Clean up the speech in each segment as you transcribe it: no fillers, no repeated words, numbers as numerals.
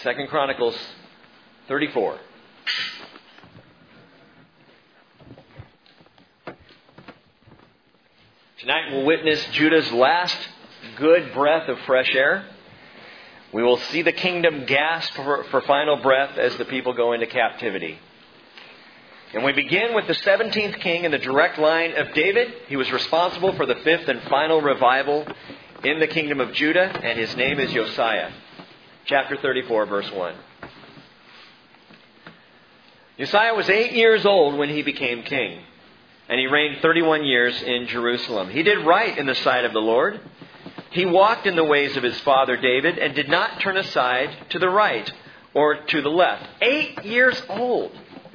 2 Chronicles 34. Tonight we'll witness Judah's last good breath of fresh air. We will see the kingdom gasp for final breath as the people go into captivity. And we begin with the 17th king in the direct line of David. He was responsible for the fifth and final revival in the kingdom of Judah, and his name is Josiah. Chapter 34, verse 1. Josiah was 8 years old when he became king, and he reigned 31 years in Jerusalem. He did right in the sight of the Lord. He walked in the ways of his father David and did not turn aside to the right or to the left. 8 years old.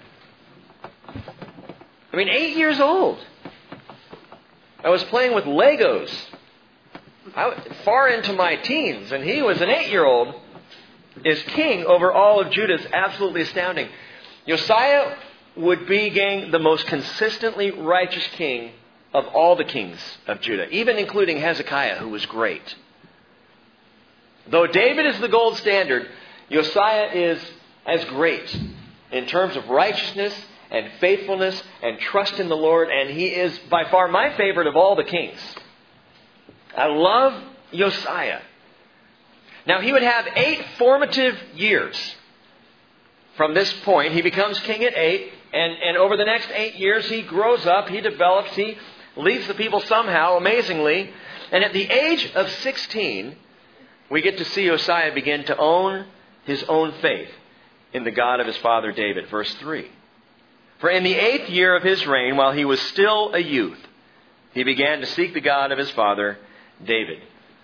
8 years old. I was playing with Legos far into my teens, and he was an 8-year-old, is king over all of Judah. It's absolutely astounding. Josiah would be, gang, the most consistently righteous king of all the kings of Judah, even including Hezekiah, who was great. Though David is the gold standard, Josiah is as great in terms of righteousness and faithfulness and trust in the Lord, and he is by far my favorite of all the kings. I love Josiah. Now, he would have 8 formative years. From this point, he becomes king at 8, and over the next 8 years, he grows up, he develops, he leads the people somehow, amazingly. And at the age of 16, we get to see Josiah begin to own his own faith in the God of his father David. Verse 3. For in the 8th year of his reign, while he was still a youth, he began to seek the God of his father David.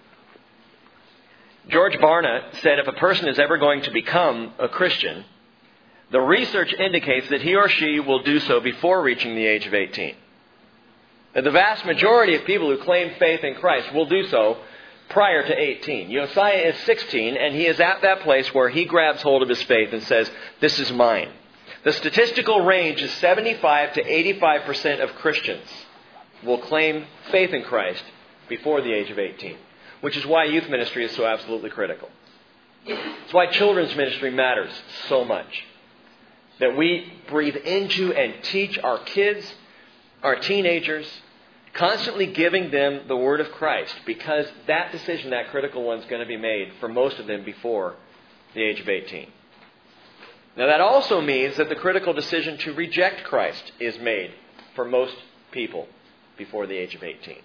George Barna said if a person is ever going to become a Christian, the research indicates that he or she will do so before reaching the age of 18. That the vast majority of people who claim faith in Christ will do so prior to 18. Josiah is 16, and he is at that place where he grabs hold of his faith and says, "This is mine." The statistical range is 75 to 85% of Christians will claim faith in Christ before the age of 18, which is why youth ministry is so absolutely critical. It's why children's ministry matters so much. That we breathe into and teach our kids, our teenagers, constantly giving them the Word of Christ, because that decision, that critical one, is going to be made for most of them before the age of 18. Now, that also means that the critical decision to reject Christ is made for most people before the age of 18.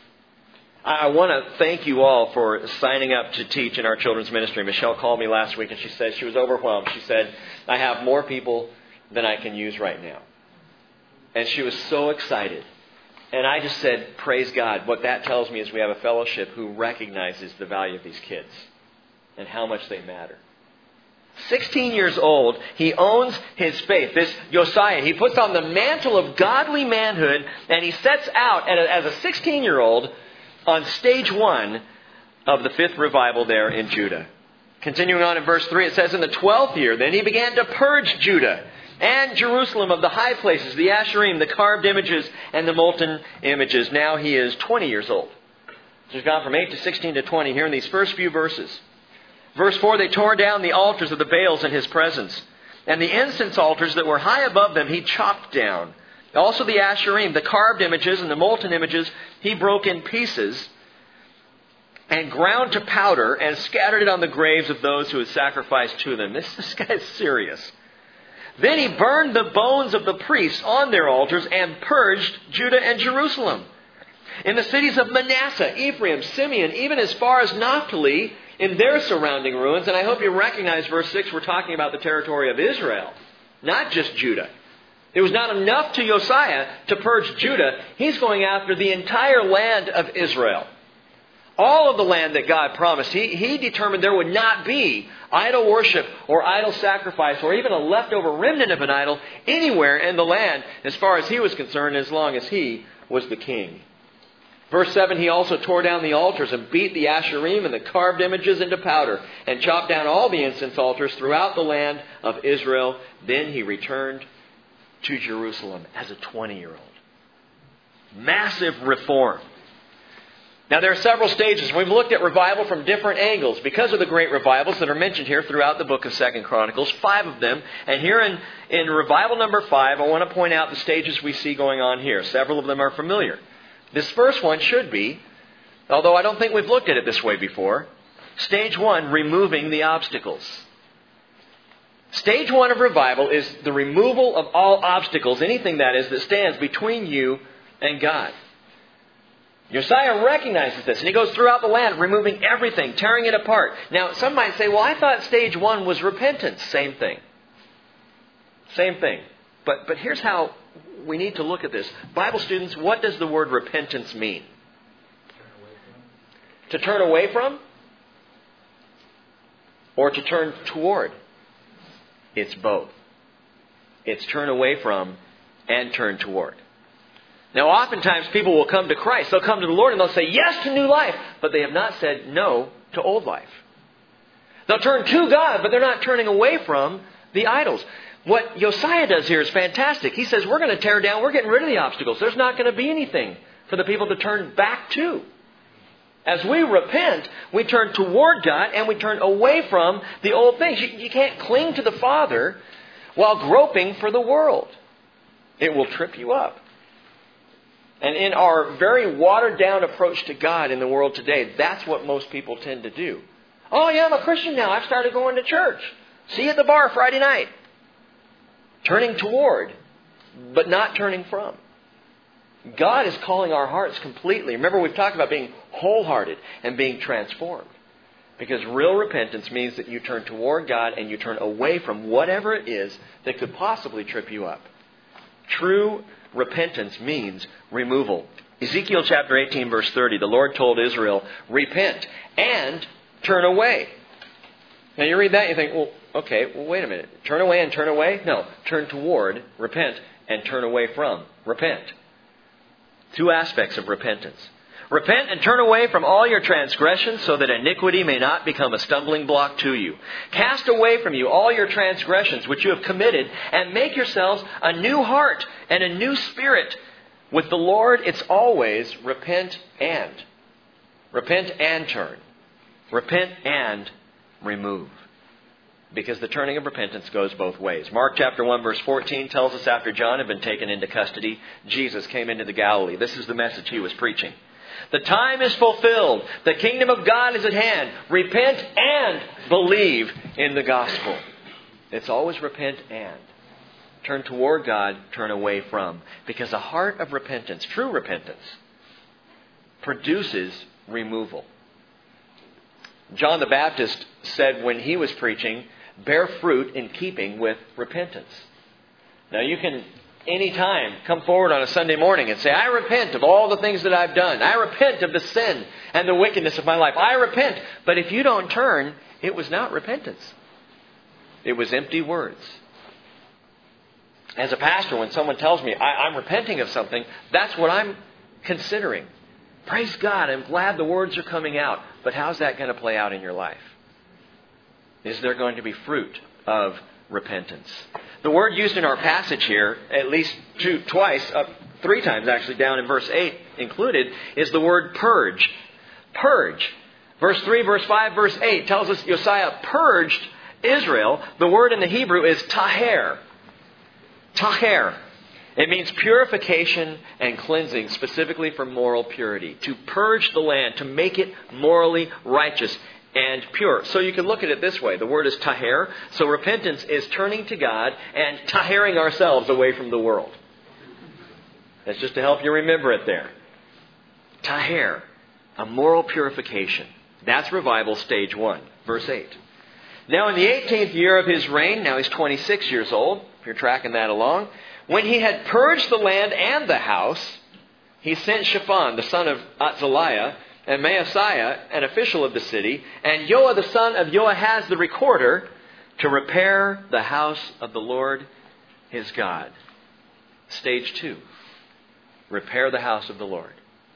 I want to thank you all for signing up to teach in our children's ministry. Michelle called me last week and she said she was overwhelmed. She said, "I have more people than I can use right now." And she was so excited. And I just said, praise God. What that tells me is we have a fellowship who recognizes the value of these kids and how much they matter. 16 years old, he owns his faith. This Josiah, he puts on the mantle of godly manhood, and he sets out as a 16-year-old on stage 1 of the 5th revival there in Judah. Continuing on in verse 3, it says, "In the 12th year, then he began to purge Judah and Jerusalem of the high places, the Asherim, the carved images, and the molten images." Now he is 20 years old. So he's gone from 8 to 16 to 20 here in these first few verses. Verse 4, "They tore down the altars of the Baals in his presence, and the incense altars that were high above them he chopped down. Also the Asherim, the carved images and the molten images, he broke in pieces and ground to powder and scattered it on the graves of those who had sacrificed to them." This guy's serious. "Then he burned the bones of the priests on their altars and purged Judah and Jerusalem. In the cities of Manasseh, Ephraim, Simeon, even as far as Naphtali, in their surrounding ruins." And I hope you recognize verse 6, we're talking about the territory of Israel, not just Judah. It was not enough to Josiah to purge Judah. He's going after the entire land of Israel. All of the land that God promised. He determined there would not be idol worship or idol sacrifice or even a leftover remnant of an idol anywhere in the land as far as he was concerned, as long as he was the king. Verse 7, "He also tore down the altars and beat the Asherim and the carved images into powder and chopped down all the incense altars throughout the land of Israel. Then he returned to Jerusalem as a 20-year-old. Massive reform. Now, there are several stages. We've looked at revival from different angles because of the great revivals that are mentioned here throughout the book of 2 Chronicles, 5 of them. And here in revival number 5, I want to point out the stages we see going on here. Several of them are familiar. This first one should be, although I don't think we've looked at it this way before, stage 1, removing the obstacles. Stage 1 of revival is the removal of all obstacles, anything that is that stands between you and God. Josiah recognizes this, and he goes throughout the land, removing everything, tearing it apart. Now, some might say, well, I thought stage 1 was repentance. Same thing. Same thing. But here's how we need to look at this. Bible students, what does the word repentance mean? To turn away from? Or to turn toward? It's both. It's turn away from and turn toward. Now, oftentimes people will come to Christ. They'll come to the Lord and they'll say yes to new life, but they have not said no to old life. They'll turn to God, but they're not turning away from the idols. What Josiah does here is fantastic. He says, we're going to tear down, we're getting rid of the obstacles. There's not going to be anything for the people to turn back to. As we repent, we turn toward God and we turn away from the old things. You can't cling to the Father while groping for the world. It will trip you up. And in our very watered down approach to God in the world today, that's what most people tend to do. Oh yeah, I'm a Christian now. I've started going to church. See you at the bar Friday night. Turning toward, but not turning from. God is calling our hearts completely. Remember, we've talked about being wholehearted and being transformed. Because real repentance means that you turn toward God and you turn away from whatever it is that could possibly trip you up. True repentance means removal. Ezekiel chapter 18 verse 30, the Lord told Israel, repent and turn away. Now you read that and you think, well, okay, wait a minute. Turn away and turn away? No, turn toward, repent, and turn away from, repent. Two aspects of repentance. Repent and turn away from all your transgressions so that iniquity may not become a stumbling block to you. Cast away from you all your transgressions which you have committed and make yourselves a new heart and a new spirit. With the Lord, it's always repent and. Repent and turn. Repent and remove. Because the turning of repentance goes both ways. Mark chapter 1 verse 14 tells us after John had been taken into custody, Jesus came into the Galilee. This is the message he was preaching. The time is fulfilled. The kingdom of God is at hand. Repent and believe in the gospel. It's always repent and. Turn toward God, turn away from. Because a heart of repentance, true repentance, produces removal. John the Baptist said when he was preaching, bear fruit in keeping with repentance. Now you can anytime come forward on a Sunday morning and say, I repent of all the things that I've done. I repent of the sin and the wickedness of my life. I repent. But if you don't turn, it was not repentance. It was empty words. As a pastor, when someone tells me I'm repenting of something, that's what I'm considering. Praise God, I'm glad the words are coming out. But how's that going to play out in your life? Is there going to be fruit of repentance? The word used in our passage here, at least three times actually, down in verse 8 included, is the word purge. Purge. Verse 3, verse 5, verse 8 tells us Josiah purged Israel. The word in the Hebrew is taher. Taher. It means purification and cleansing, specifically for moral purity. To purge the land, to make it morally righteous and pure. So you can look at it this way. The word is taher. So repentance is turning to God and tahering ourselves away from the world. That's just to help you remember it there. Taher. A moral purification. That's revival stage 1. Verse 8. Now in the 18th year of his reign, now he's 26 years old, if you're tracking that along, when he had purged the land and the house, he sent Shaphan, the son of Atzaliah, and Maaseiah, an official of the city, and Joah, the son of Joahaz, the recorder, to repair the house of the Lord his God. Stage 2. Repair the house of the Lord.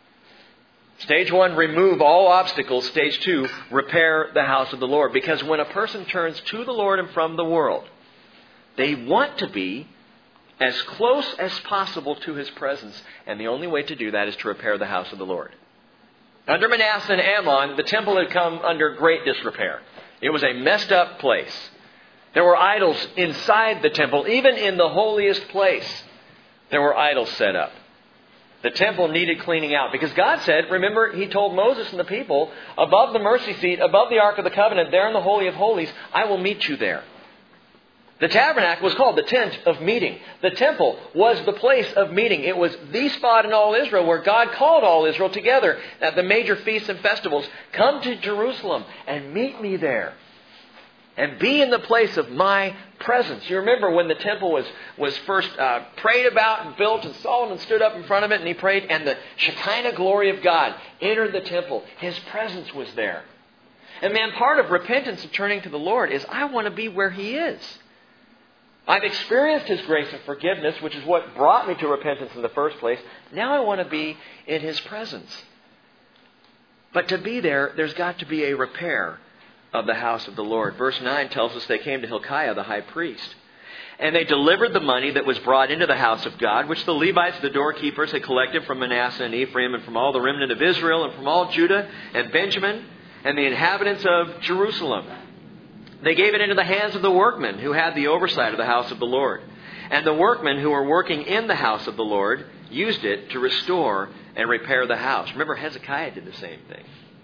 Stage 1, remove all obstacles. Stage 2, repair the house of the Lord. Because when a person turns to the Lord and from the world, they want to be as close as possible to His presence. And the only way to do that is to repair the house of the Lord. Under Manasseh and Ammon, the temple had come under great disrepair. It was a messed up place. There were idols inside the temple. Even in the holiest place, there were idols set up. The temple needed cleaning out because God said, remember, He told Moses and the people, above the mercy seat, above the Ark of the Covenant, there in the Holy of Holies, I will meet you there. The tabernacle was called the tent of meeting. The temple was the place of meeting. It was the spot in all Israel where God called all Israel together at the major feasts and festivals. Come to Jerusalem and meet me there. And be in the place of my presence. You remember when the temple was first prayed about and built, and Solomon stood up in front of it and he prayed, and the Shekinah glory of God entered the temple. His presence was there. And man, part of repentance and turning to the Lord is I want to be where He is. I've experienced His grace and forgiveness, which is what brought me to repentance in the first place. Now I want to be in His presence. But to be there, there's got to be a repair of the house of the Lord. Verse 9 tells us they came to Hilkiah, the high priest. And they delivered the money that was brought into the house of God, which the Levites, the doorkeepers, had collected from Manasseh and Ephraim and from all the remnant of Israel and from all Judah and Benjamin and the inhabitants of Jerusalem. They gave it into the hands of the workmen who had the oversight of the house of the Lord. And the workmen who were working in the house of the Lord used it to restore and repair the house. Remember, Hezekiah did the same thing.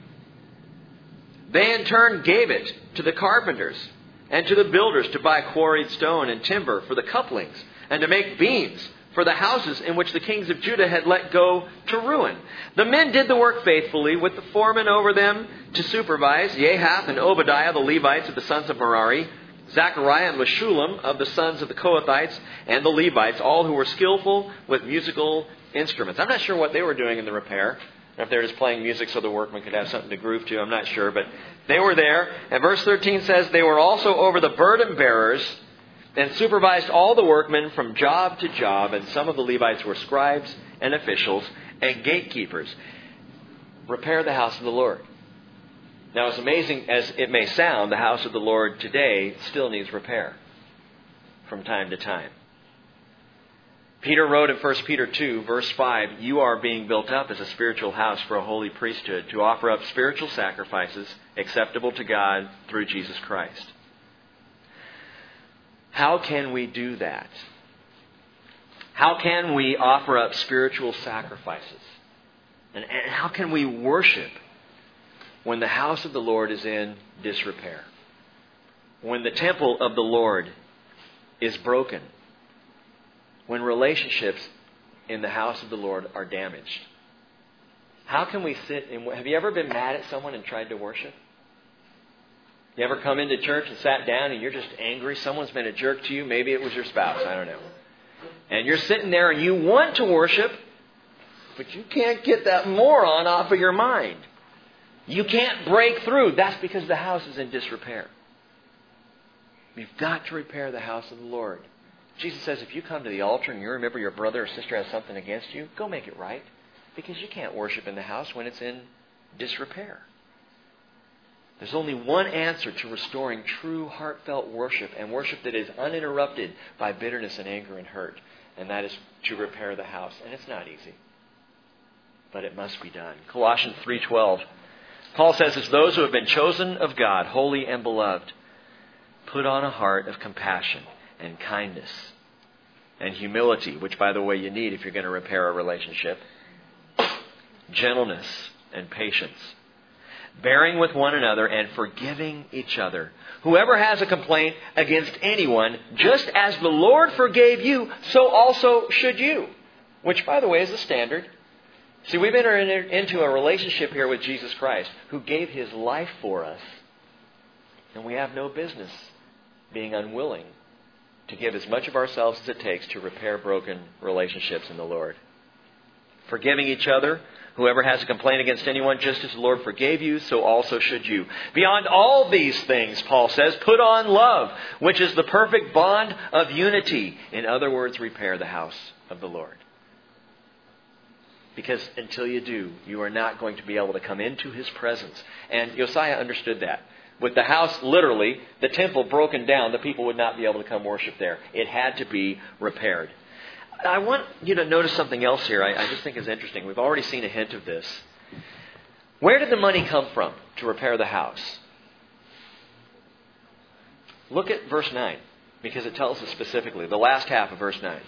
They in turn gave it to the carpenters and to the builders to buy quarried stone and timber for the couplings and to make beams for the houses in which the kings of Judah had let go to ruin. The men did the work faithfully with the foremen over them to supervise, Jehath and Obadiah, the Levites of the sons of Merari, Zechariah and Meshullam of the sons of the Kohathites, and the Levites, all who were skillful with musical instruments. I'm not sure what they were doing in the repair. If they were just playing music so the workmen could have something to groove to, I'm not sure. But they were there. And verse 13 says, they were also over the burden bearers and supervised all the workmen from job to job. And some of the Levites were scribes and officials and gatekeepers. Repair the house of the Lord. Now, as amazing as it may sound, the house of the Lord today still needs repair from time to time. Peter wrote in 1 Peter 2, verse 5, you are being built up as a spiritual house for a holy priesthood to offer up spiritual sacrifices acceptable to God through Jesus Christ. How can we do that? How can we offer up spiritual sacrifices? And how can we worship when the house of the Lord is in disrepair? When the temple of the Lord is broken? When relationships in the house of the Lord are damaged? How can we sit and... Have you ever been mad at someone and tried to worship? You ever come into church and sat down and you're just angry? Someone's been a jerk to you. Maybe it was your spouse. I don't know. And you're sitting there and you want to worship, but you can't get that moron off of your mind. You can't break through. That's because the house is in disrepair. You've got to repair the house of the Lord. Jesus says if you come to the altar and you remember your brother or sister has something against you, go make it right. Because you can't worship in the house when it's in disrepair. There's only one answer to restoring true heartfelt worship, and worship that is uninterrupted by bitterness and anger and hurt. And that is to repair the house. And it's not easy. But it must be done. Colossians 3:12. Paul says, as those who have been chosen of God, holy and beloved, put on a heart of compassion and kindness and humility, which, by the way, you need if you're going to repair a relationship, gentleness and patience, bearing with one another and forgiving each other. Whoever has a complaint against anyone, just as the Lord forgave you, so also should you. Which, by the way, is the standard. See, we've entered into a relationship here with Jesus Christ, who gave His life for us. And we have no business being unwilling to give as much of ourselves as it takes to repair broken relationships in the Lord. Forgiving each other. Whoever has a complaint against anyone, just as the Lord forgave you, so also should you. Beyond all these things, Paul says, put on love, which is the perfect bond of unity. In other words, repair the house of the Lord. Because until you do, you are not going to be able to come into His presence. And Josiah understood that. With the house, literally, the temple broken down, the people would not be able to come worship there. It had to be repaired. I want you to notice something else here I just think is interesting. We've already seen a hint of this. Where did the money come from to repair the house? Look at verse 9, because it tells us specifically, the last half of verse 9.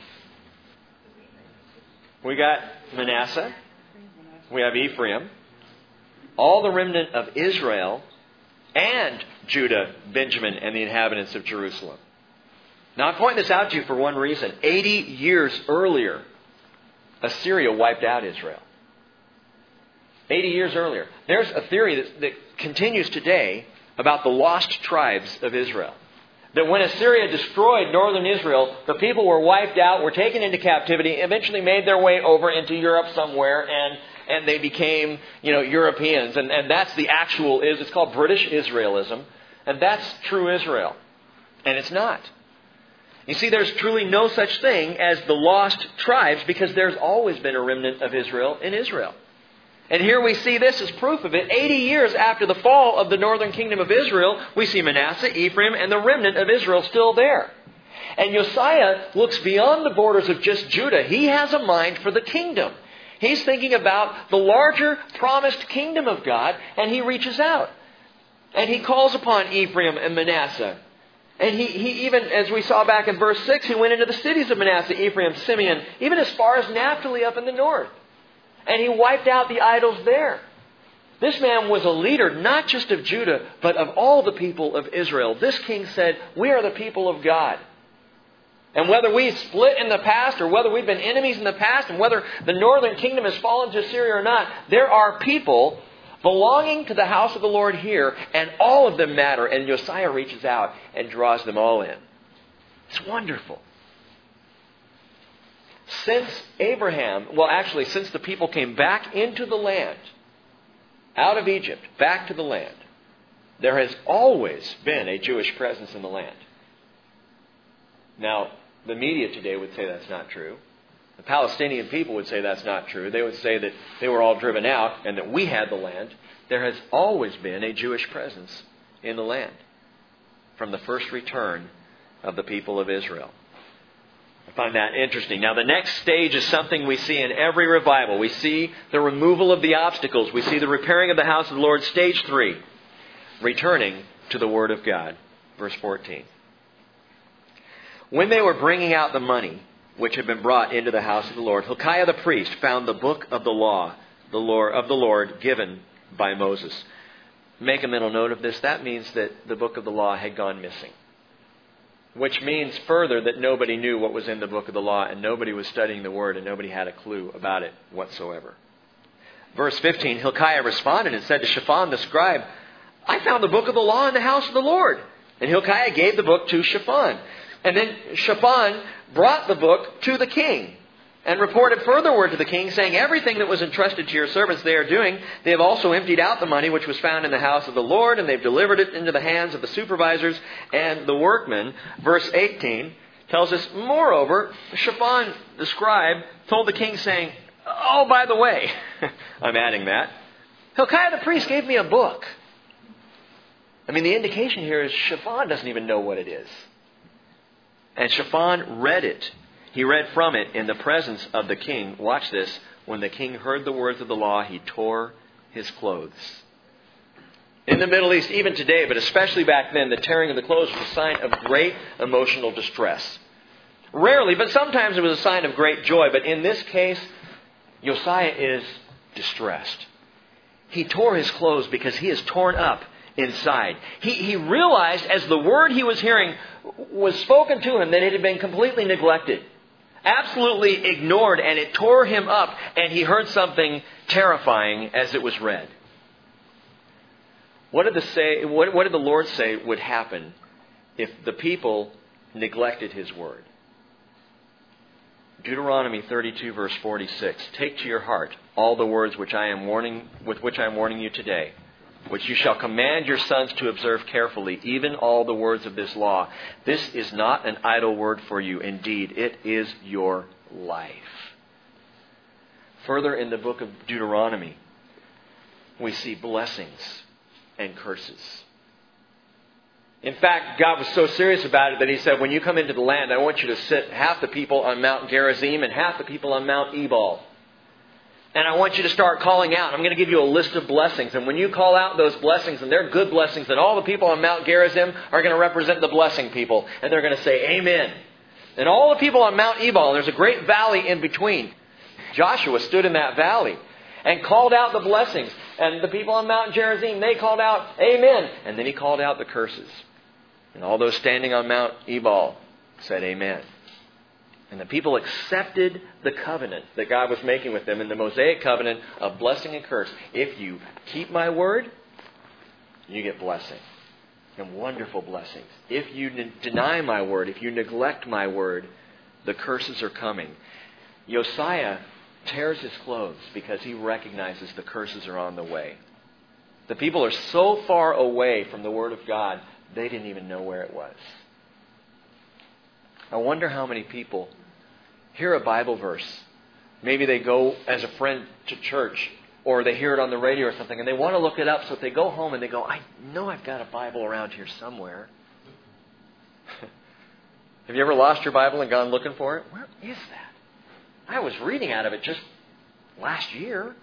We got Manasseh. We have Ephraim. All the remnant of Israel and Judah, Benjamin, and the inhabitants of Jerusalem. Now, I point this out to you for one reason. 80 years earlier, Assyria wiped out Israel. 80 years earlier. There's a theory that continues today about the lost tribes of Israel. That when Assyria destroyed northern Israel, the people were wiped out, were taken into captivity, eventually made their way over into Europe somewhere, and they became, Europeans. And that's the actual, it's called British Israelism. And that's true Israel. And it's not. You see, there's truly no such thing as the lost tribes, because there's always been a remnant of Israel in Israel. And here we see this as proof of it. 80 years after the fall of the northern kingdom of Israel, we see Manasseh, Ephraim, and the remnant of Israel still there. And Josiah looks beyond the borders of just Judah. He has a mind for the kingdom. He's thinking about the larger promised kingdom of God, and he reaches out. And he calls upon Ephraim and Manasseh. And he even, as we saw back in verse 6, he went into the cities of Manasseh, Ephraim, Simeon, even as far as Naphtali up in the north. And he wiped out the idols there. This man was a leader, not just of Judah, but of all the people of Israel. This king said, we are the people of God. And whether we split in the past, or whether we've been enemies in the past, and whether the northern kingdom has fallen to Assyria or not, there are people belonging to the house of the Lord here, and all of them matter. And Josiah reaches out and draws them all in. It's wonderful. Since since the people came back into the land, out of Egypt, back to the land, there has always been a Jewish presence in the land. Now, the media today would say that's not true. The Palestinian people would say that's not true. They would say that they were all driven out and that we had the land. There has always been a Jewish presence in the land from the first return of the people of Israel. I find that interesting. Now, the next stage is something we see in every revival. We see the removal of the obstacles. We see the repairing of the house of the Lord. Stage 3, returning to the Word of God. Verse 14. When they were bringing out the money which had been brought into the house of the Lord, Hilkiah the priest found the book of the law of the Lord given by Moses. Make a mental note of this. That means that the book of the law had gone missing. Which means further that nobody knew what was in the book of the law, and nobody was studying the Word, and nobody had a clue about it whatsoever. Verse 15, Hilkiah responded and said to Shaphan the scribe, I found the book of the law in the house of the Lord. And Hilkiah gave the book to Shaphan. And then Shaphan brought the book to the king and reported further word to the king, saying, everything that was entrusted to your servants they are doing. They have also emptied out the money which was found in the house of the Lord, and they've delivered it into the hands of the supervisors and the workmen. Verse 18 tells us, moreover, Shaphan the scribe told the king, saying, oh, by the way, I'm adding that, Hilkiah the priest gave me a book. I mean, the indication here is Shaphan doesn't even know what it is. And Shaphan read it. He read from it in the presence of the king. Watch this. When the king heard the words of the law, he tore his clothes. In the Middle East, even today, but especially back then, the tearing of the clothes was a sign of great emotional distress. Rarely, but sometimes it was a sign of great joy. But in this case, Josiah is distressed. He tore his clothes because he is torn up inside. He realized as the word he was hearing was spoken to him that it had been completely neglected. Absolutely ignored, and it tore him up, and he heard something terrifying as it was read. What did the Lord say would happen if the people neglected His word? Deuteronomy 32 verse 46. Take to your heart all the words with which I am warning you today, which you shall command your sons to observe carefully, even all the words of this law. This is not an idle word for you. Indeed, it is your life. Further in the book of Deuteronomy, we see blessings and curses. In fact, God was so serious about it that He said, when you come into the land, I want you to sit half the people on Mount Gerizim and half the people on Mount Ebal. And I want you to start calling out. I'm going to give you a list of blessings. And when you call out those blessings, and they're good blessings, then all the people on Mount Gerizim are going to represent the blessing people. And they're going to say, Amen. And all the people on Mount Ebal, and there's a great valley in between. Joshua stood in that valley and called out the blessings. And the people on Mount Gerizim, they called out, Amen. And then he called out the curses. And all those standing on Mount Ebal said, Amen. And the people accepted the covenant that God was making with them in the Mosaic covenant of blessing and curse. If you keep my word, you get blessing. And wonderful blessings. If you deny my word, if you neglect my word, the curses are coming. Josiah tears his clothes because he recognizes the curses are on the way. The people are so far away from the word of God, they didn't even know where it was. I wonder how many people hear a Bible verse. Maybe they go as a friend to church, or they hear it on the radio or something, and they want to look it up, so if they go home and they go, I know I've got a Bible around here somewhere. Have you ever lost your Bible and gone looking for it? Where is that? I was reading out of it just last year.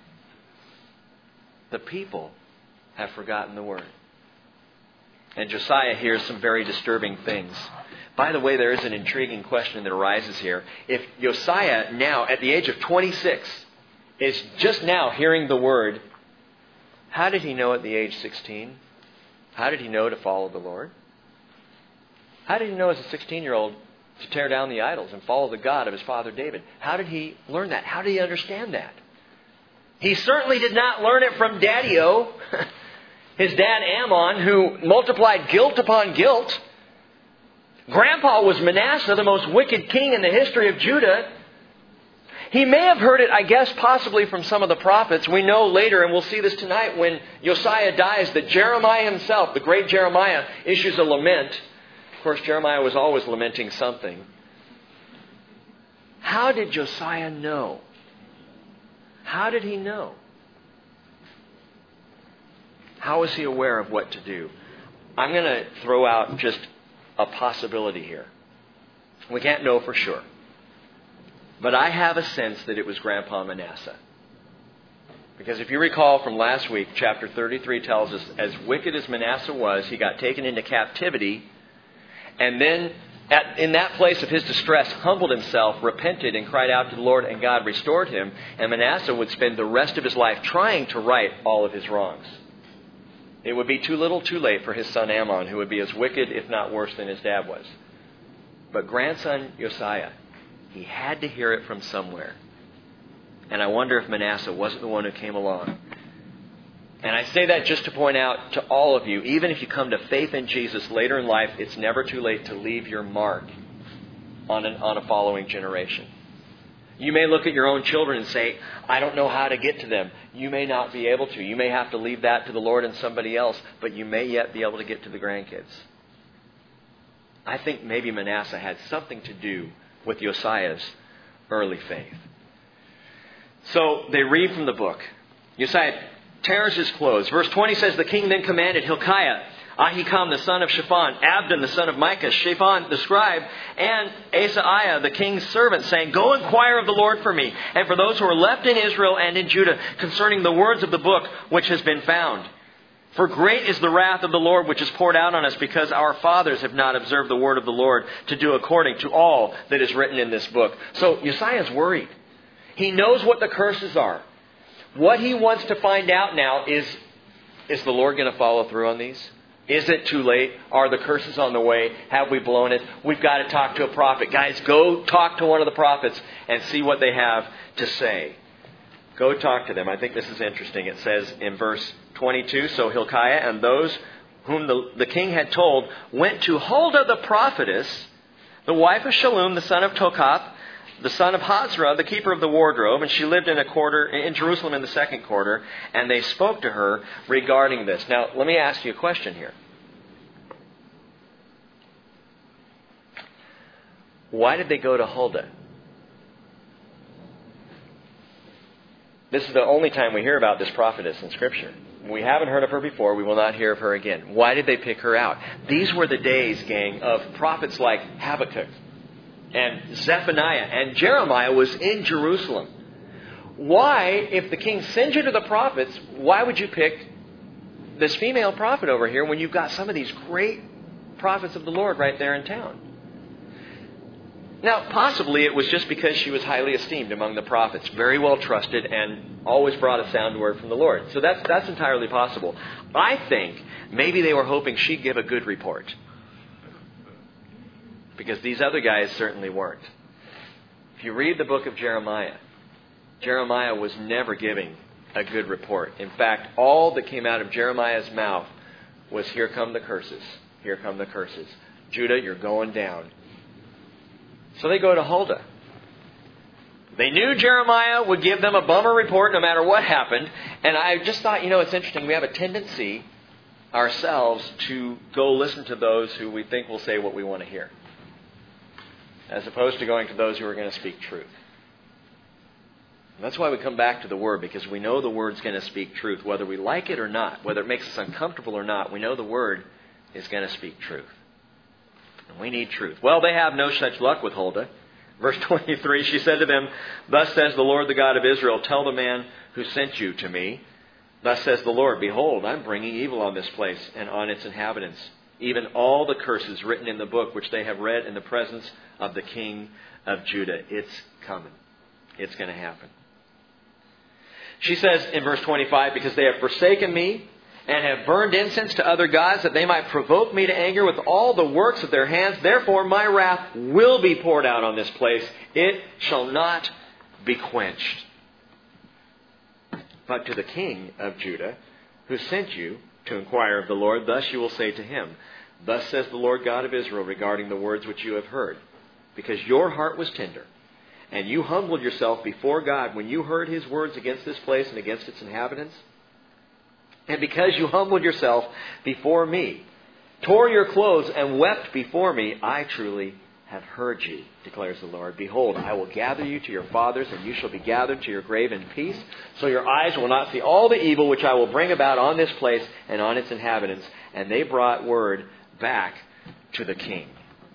The people have forgotten the Word. And Josiah hears some very disturbing things. By the way, there is an intriguing question that arises here. If Josiah now, at the age of 26, is just now hearing the Word, how did he know at the age 16? How did he know to follow the Lord? How did he know as a 16-year-old to tear down the idols and follow the God of his father David? How did he learn that? How did he understand that? He certainly did not learn it from Daddy-O, his dad Ammon, who multiplied guilt upon guilt. Grandpa was Manasseh, the most wicked king in the history of Judah. He may have heard it, I guess, possibly from some of the prophets. We know later, and we'll see this tonight, when Josiah dies, that Jeremiah himself, the great Jeremiah, issues a lament. Of course, Jeremiah was always lamenting something. How did Josiah know? How did he know? How was he aware of what to do? I'm going to throw out just a possibility here. We can't know for sure. But I have a sense that it was Grandpa Manasseh. Because if you recall from last week, chapter 33 tells us, as wicked as Manasseh was, he got taken into captivity, and then in that place of his distress, humbled himself, repented, and cried out to the Lord, and God restored him. And Manasseh would spend the rest of his life trying to right all of his wrongs. It would be too little too late for his son Ammon, who would be as wicked, if not worse, than his dad was. But grandson Josiah, he had to hear it from somewhere. And I wonder if Manasseh wasn't the one who came along. And I say that just to point out to all of you, even if you come to faith in Jesus later in life, it's never too late to leave your mark on a following generation. You may look at your own children and say, I don't know how to get to them. You may not be able to. You may have to leave that to the Lord and somebody else, but you may yet be able to get to the grandkids. I think maybe Manasseh had something to do with Josiah's early faith. So they read from the book. Josiah tears his clothes. Verse 20 says, the king then commanded Hilkiah, Ahikam the son of Shaphan, Abdon the son of Micah, Shaphan the scribe, and Asaiah the king's servant, saying, go inquire of the Lord for me, and for those who are left in Israel and in Judah, concerning the words of the book which has been found. For great is the wrath of the Lord which is poured out on us, because our fathers have not observed the word of the Lord to do according to all that is written in this book. So Josiah's worried. He knows what the curses are. What he wants to find out now is the Lord going to follow through on these? Is it too late? Are the curses on the way? Have we blown it? We've got to talk to a prophet. Guys, go talk to one of the prophets and see what they have to say. Go talk to them. I think this is interesting. It says in verse 22, so Hilkiah and those whom the king had told went to Huldah the prophetess, the wife of Shallum, the son of Tokath, the son of Hazra, the keeper of the wardrobe, and she lived in a quarter in Jerusalem in the second quarter, and they spoke to her regarding this. Now, let me ask you a question here. Why did they go to Huldah? This is the only time we hear about this prophetess in Scripture. We haven't heard of her before. We will not hear of her again. Why did they pick her out? These were the days, gang, of prophets like Habakkuk and Zephaniah, and Jeremiah was in Jerusalem. why, if the king sends you to the prophets, why would you pick this female prophet over here when you've got some of these great prophets of the Lord right there in town? Now, possibly it was just because she was highly esteemed among the prophets, very well trusted, and always brought a sound word from the Lord. So that's entirely possible. I think maybe they were hoping she'd give a good report, because these other guys certainly weren't. If you read the book of Jeremiah, Jeremiah was never giving a good report. In fact, all that came out of Jeremiah's mouth was, here come the curses. Here come the curses. Judah, you're going down. So they go to Huldah. They knew Jeremiah would give them a bummer report no matter what happened. And I just thought, it's interesting. We have a tendency ourselves to go listen to those who we think will say what we want to hear, as opposed to going to those who are going to speak truth. And that's why we come back to the Word, because we know the Word's going to speak truth. Whether we like it or not, whether it makes us uncomfortable or not, we know the Word is going to speak truth. And we need truth. Well, they have no such luck with Huldah. Verse 23, she said to them, thus says the Lord, the God of Israel, tell the man who sent you to me, thus says the Lord, behold, I'm bringing evil on this place and on its inhabitants, even all the curses written in the book which they have read in the presence of the king of Judah. It's coming. It's going to happen. She says in verse 25, because they have forsaken me and have burned incense to other gods, that they might provoke me to anger with all the works of their hands. Therefore my wrath will be poured out on this place. It shall not be quenched. But to the king of Judah, who sent you to inquire of the Lord, thus you will say to him, thus says the Lord God of Israel regarding the words which you have heard, because your heart was tender, and you humbled yourself before God when you heard His words against this place and against its inhabitants, and because you humbled yourself before me, tore your clothes and wept before me, I truly have heard you, declares the Lord. Behold, I will gather you to your fathers, and you shall be gathered to your grave in peace. So your eyes will not see all the evil which I will bring about on this place and on its inhabitants. And they brought word back to the king.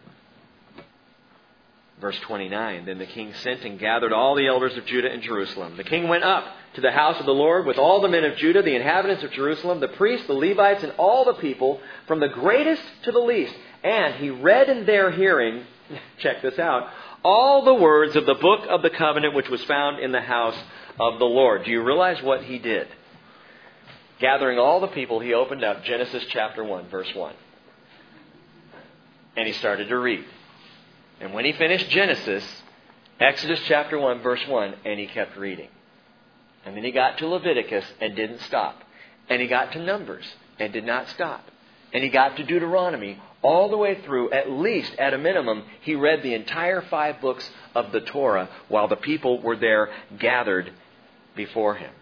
Verse 29, then the king sent and gathered all the elders of Judah and Jerusalem. The king went up to the house of the Lord with all the men of Judah, the inhabitants of Jerusalem, the priests, the Levites, and all the people, from the greatest to the least. And he read in their hearing, check this out, all the words of the book of the covenant which was found in the house of the Lord. Do you realize what he did? Gathering all the people, he opened up Genesis chapter 1, verse 1. And he started to read. And when he finished Genesis, Exodus chapter 1, verse 1, and he kept reading. And then he got to Leviticus and didn't stop. And he got to Numbers and did not stop. And he got to Deuteronomy all the way through. At least, at a minimum, he read the entire 5 books of the Torah while the people were there gathered before him.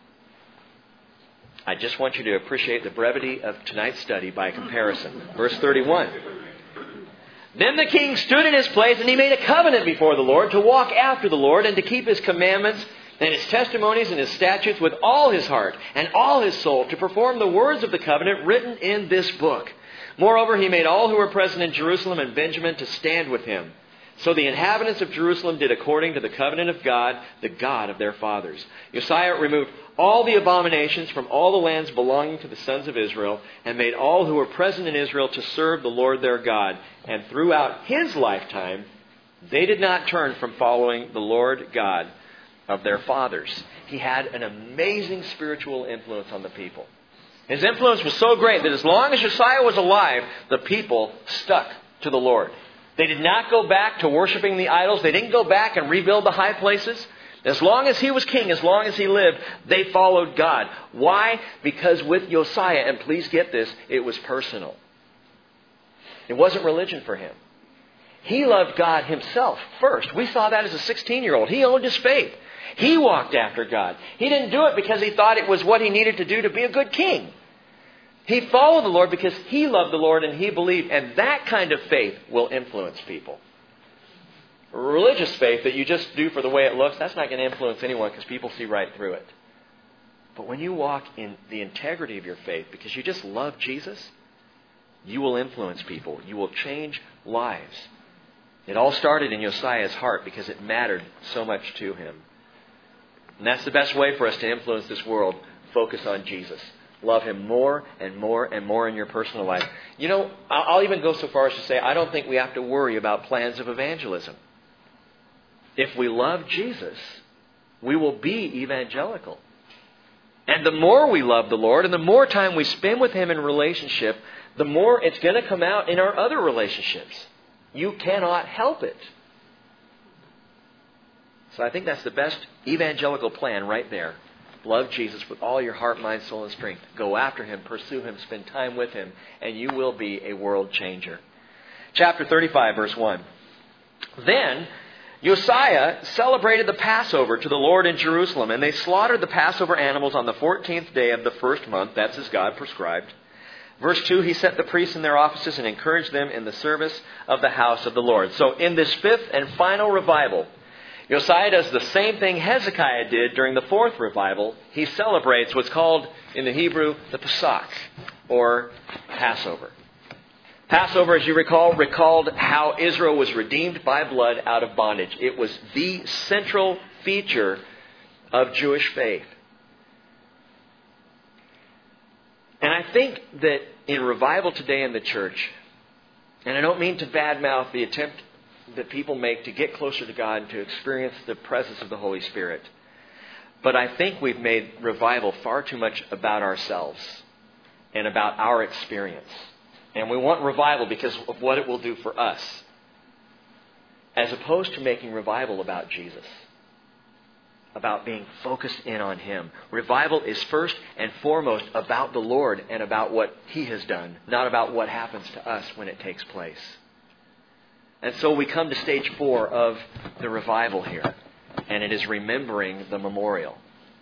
I just want you to appreciate the brevity of tonight's study by comparison. Verse 31. Then the king stood in his place, and he made a covenant before the Lord to walk after the Lord and to keep His commandments and His testimonies and His statutes with all his heart and all his soul, to perform the words of the covenant written in this book. Moreover, he made all who were present in Jerusalem and Benjamin to stand with him. So the inhabitants of Jerusalem did according to the covenant of God, the God of their fathers. Josiah removed all the abominations from all the lands belonging to the sons of Israel, and made all who were present in Israel to serve the Lord their God. And throughout his lifetime, they did not turn from following the Lord God of their fathers. He had an amazing spiritual influence on the people. His influence was so great that as long as Josiah was alive, the people stuck to the Lord. They did not go back to worshiping the idols. They didn't go back and rebuild the high places. As long as he was king, as long as he lived, they followed God. Why? Because with Josiah, and please get this, it was personal. It wasn't religion for him. He loved God himself first. We saw that as a 16-year-old. He owned his faith. He walked after God. He didn't do it because he thought it was what he needed to do to be a good king. He followed the Lord because he loved the Lord and he believed. And that kind of faith will influence people. Religious faith that you just do for the way it looks, that's not going to influence anyone because people see right through it. But when you walk in the integrity of your faith because you just love Jesus, you will influence people. You will change lives. It all started in Josiah's heart because it mattered so much to him. And that's the best way for us to influence this world. Focus on Jesus. Love Him more and more and more in your personal life. You know, I'll even go so far as to say I don't think we have to worry about plans of evangelism. If we love Jesus, we will be evangelical. And the more we love the Lord and the more time we spend with Him in relationship, the more it's going to come out in our other relationships. You cannot help it. So I think that's the best evangelical plan right there. Love Jesus with all your heart, mind, soul, and strength. Go after Him, pursue Him, spend time with Him, and you will be a world changer. Chapter 35, verse 1. Then Josiah celebrated the Passover to the Lord in Jerusalem, and they slaughtered the Passover animals on the 14th day of the first month. That's as God prescribed. Verse 2, he set the priests in their offices and encouraged them in the service of the house of the Lord. So in this fifth and final revival, Josiah does the same thing Hezekiah did during the fourth revival. He celebrates what's called in the Hebrew the Pesach, or Passover. Passover, as you recalled how Israel was redeemed by blood out of bondage. It was the central feature of Jewish faith. And I think that in revival today in the church, and I don't mean to badmouth the attempt that people make to get closer to God and to experience the presence of the Holy Spirit, but I think we've made revival far too much about ourselves and about our experience. And we want revival because of what it will do for us, as opposed to making revival about Jesus, about being focused in on Him. Revival is first and foremost about the Lord and about what He has done, not about what happens to us when it takes place. And so we come to stage 4 of the revival here, and it is remembering the memorial.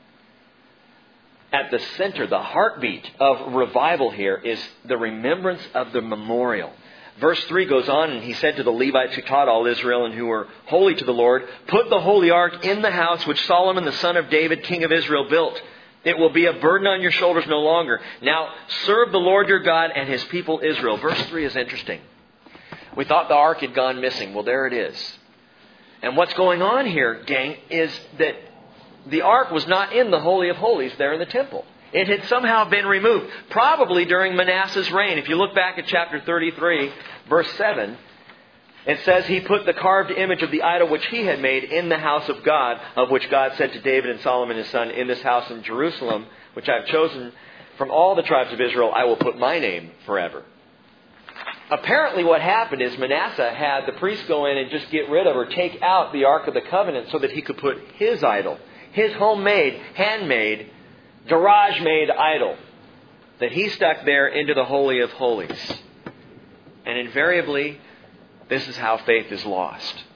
At the center, the heartbeat of revival here is the remembrance of the memorial. Verse 3 goes on, and he said to the Levites who taught all Israel and who were holy to the Lord, "Put the holy ark in the house which Solomon the son of David, king of Israel, built. It will be a burden on your shoulders no longer. Now serve the Lord your God and His people Israel." Verse 3 is interesting. We thought the ark had gone missing. Well, there it is. And what's going on here, gang, is that the ark was not in the Holy of Holies there in the temple. It had somehow been removed, probably during Manasseh's reign. If you look back at chapter 33, verse 7, it says he put the carved image of the idol which he had made in the house of God, of which God said to David and Solomon his son, "In this house in Jerusalem, which I have chosen from all the tribes of Israel, I will put my name forever." Apparently what happened is Manasseh had the priests go in and just get rid of or take out the Ark of the Covenant so that he could put his idol, his homemade, handmade, garage-made idol that he stuck there into the Holy of Holies. And invariably, this is how faith is lost.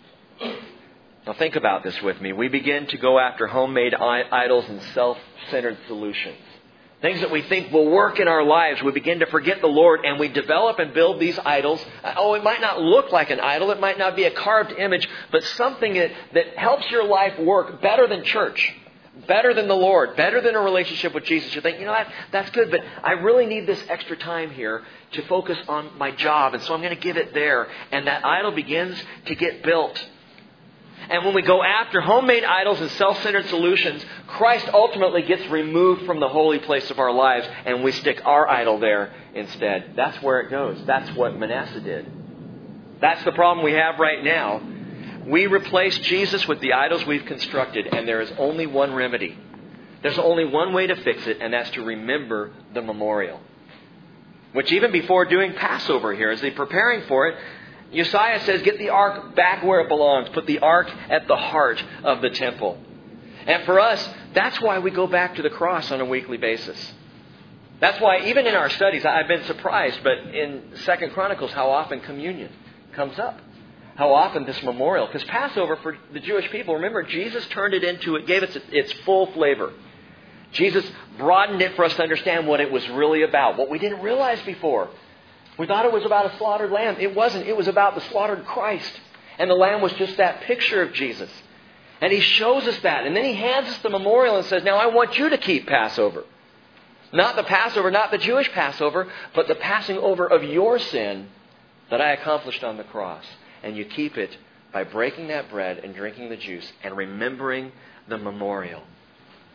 Now think about this with me. We begin to go after homemade idols and self-centered solutions. Things that we think will work in our lives. We begin to forget the Lord and we develop and build these idols. Oh, it might not look like an idol. It might not be a carved image, but something that helps your life work better than church, better than the Lord, better than a relationship with Jesus. You think, that's good, but I really need this extra time here to focus on my job, and so I'm going to give it there. And that idol begins to get built. And when we go after homemade idols and self-centered solutions, Christ ultimately gets removed from the holy place of our lives and we stick our idol there instead. That's where it goes. That's what Manasseh did. That's the problem we have right now. We replace Jesus with the idols we've constructed, and there is only one remedy. There's only one way to fix it, and that's to remember the memorial. Which even before doing Passover here, as they're preparing for it, Josiah says, get the ark back where it belongs. Put the ark at the heart of the temple. And for us, that's why we go back to the cross on a weekly basis. That's why even in our studies, I've been surprised, but in 2 Chronicles, how often communion comes up. How often this memorial. Because Passover for the Jewish people, remember, Jesus turned it into, it gave it its full flavor. Jesus broadened it for us to understand what it was really about. What we didn't realize before. We thought it was about a slaughtered lamb. It wasn't. It was about the slaughtered Christ. And the lamb was just that picture of Jesus. And He shows us that. And then He hands us the memorial and says, now I want you to keep Passover. Not the Passover, not the Jewish Passover, but the passing over of your sin that I accomplished on the cross. And you keep it by breaking that bread and drinking the juice and remembering the memorial.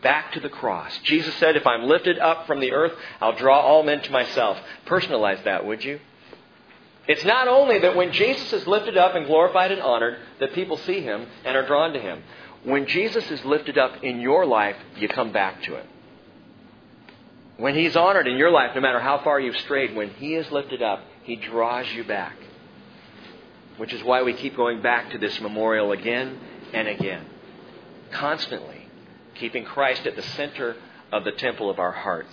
back to the cross. Jesus said, if I'm lifted up from the earth, I'll draw all men to myself. Personalize that, would you? It's not only that when Jesus is lifted up and glorified and honored, that people see Him and are drawn to Him. When Jesus is lifted up in your life, you come back to Him. When He's honored in your life, no matter how far you've strayed, when He is lifted up, He draws you back. Which is why we keep going back to this memorial again and again. Constantly keeping Christ at the center of the temple of our hearts.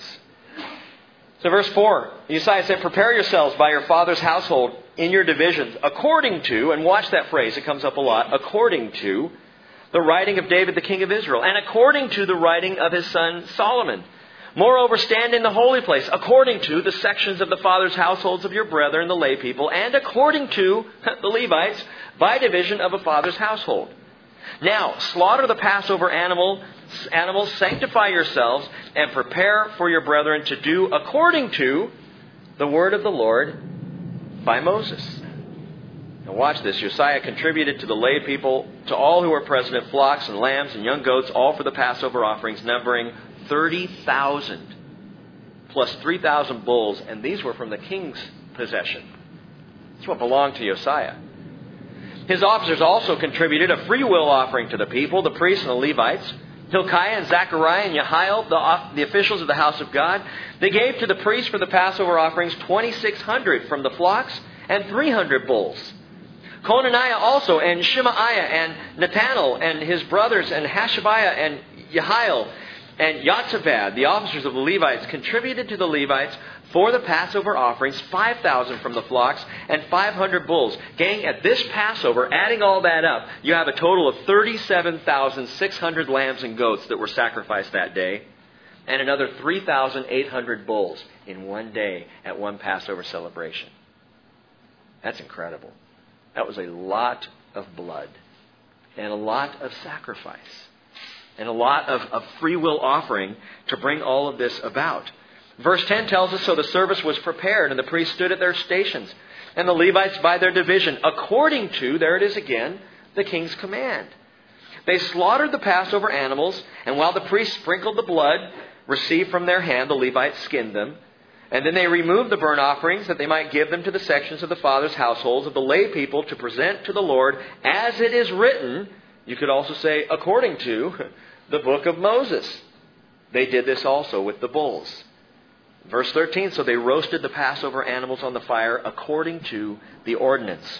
So verse 4, Uzziah said, prepare yourselves by your father's household in your divisions, according to, and watch that phrase, it comes up a lot, according to the writing of David the king of Israel, and according to the writing of his son Solomon. Moreover, stand in the holy place, according to the sections of the fathers' households of your brethren, the lay people, and according to the Levites, by division of a father's household. Now, slaughter the Passover animals, sanctify yourselves, and prepare for your brethren to do according to the word of the Lord by Moses. Now watch this. Uzziah contributed to the lay people, to all who were present, in flocks and lambs and young goats, all for the Passover offerings, numbering 30,000, plus 3,000 bulls, and these were from the king's possession. That's what belonged to Uzziah. His officers also contributed a free will offering to the people, the priests and the Levites. Hilkiah and Zechariah and Jehiel, the officials of the house of God, they gave to the priests for the Passover offerings 2,600 from the flocks and 300 bulls. Conaniah also, and Shemaiah and Nathanael and his brothers, and Hashabiah and Jehiel and Yotzabad, the officers of the Levites, contributed to the Levites for the Passover offerings 5,000 from the flocks and 500 bulls. Gang, at this Passover, adding all that up, you have a total of 37,600 lambs and goats that were sacrificed that day, and another 3,800 bulls in one day at one Passover celebration. That's incredible. That was a lot of blood and a lot of sacrifice and a lot of free will offering to bring all of this about. Verse 10 tells us, so the service was prepared, and the priests stood at their stations, and the Levites by their division, according to, there it is again, the king's command. They slaughtered the Passover animals, and while the priests sprinkled the blood received from their hand, the Levites skinned them. And then they removed the burnt offerings, that they might give them to the sections of the fathers' households of the lay people to present to the Lord, as it is written, you could also say, according to the book of Moses. They did this also with the bulls. Verse 13, so they roasted the Passover animals on the fire according to the ordinance.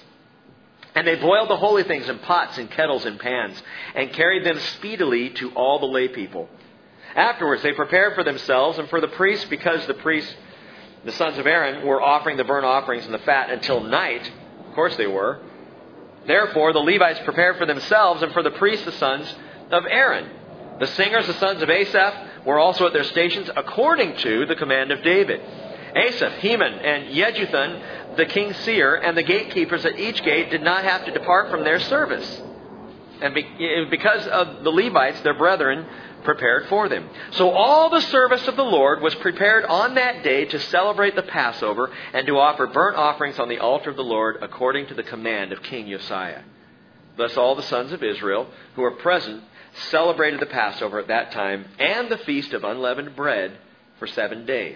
And they boiled the holy things in pots and kettles and pans, and carried them speedily to all the lay people. Afterwards they prepared for themselves and for the priests, because the priests, the sons of Aaron, were offering the burnt offerings and the fat until night. Of course they were. Therefore the Levites prepared for themselves and for the priests, the sons of Aaron. The singers, the sons of Asaph, were also at their stations according to the command of David. Asaph, Heman, and Jeduthun, the king's seer, and the gatekeepers at each gate did not have to depart from their service. And because of the Levites, their brethren, prepared for them. So all the service of the Lord was prepared on that day to celebrate the Passover and to offer burnt offerings on the altar of the Lord according to the command of King Uzziah. Thus all the sons of Israel who were present celebrated the Passover at that time and the feast of unleavened bread for 7 days.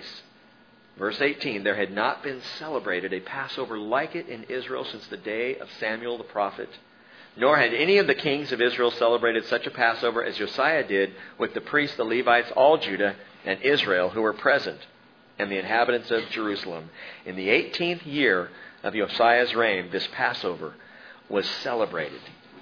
Verse 18, there had not been celebrated a Passover like it in Israel since the day of Samuel the prophet, nor had any of the kings of Israel celebrated such a Passover as Josiah did with the priests, the Levites, all Judah and Israel who were present, and the inhabitants of Jerusalem. In the 18th year of Josiah's reign, this Passover was celebrated.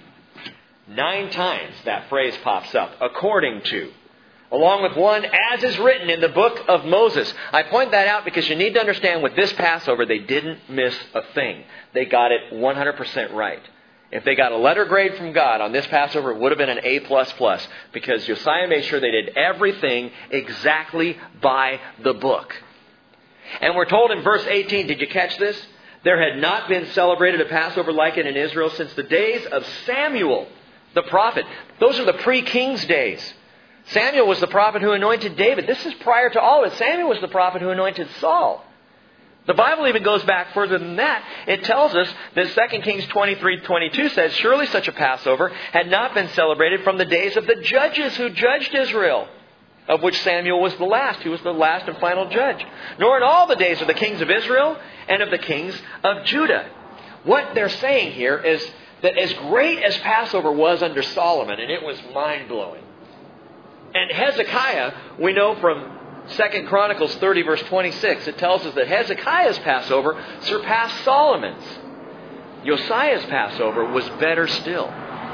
9 times that phrase pops up, according to, along with one, as is written in the book of Moses. I point that out because you need to understand with this Passover, they didn't miss a thing. They got it 100% right. If they got a letter grade from God on this Passover, it would have been an A++, because Josiah made sure they did everything exactly by the book. And we're told in verse 18, did you catch this? There had not been celebrated a Passover like it in Israel since the days of Samuel, the prophet. Those are the pre-King's days. Samuel was the prophet who anointed David. This is prior to all of it. Samuel was the prophet who anointed Saul. The Bible even goes back further than that. It tells us that 2 Kings 23:22 says, surely such a Passover had not been celebrated from the days of the judges who judged Israel. of which Samuel was the last. He was the last and final judge. Nor in all the days of the kings of Israel and of the kings of Judah. What they're saying here is that as great as Passover was under Solomon, and it was mind-blowing. And Hezekiah, we know from 2 Chronicles 30 verse 26, it tells us that Hezekiah's Passover surpassed Solomon's. Josiah's Passover was better still.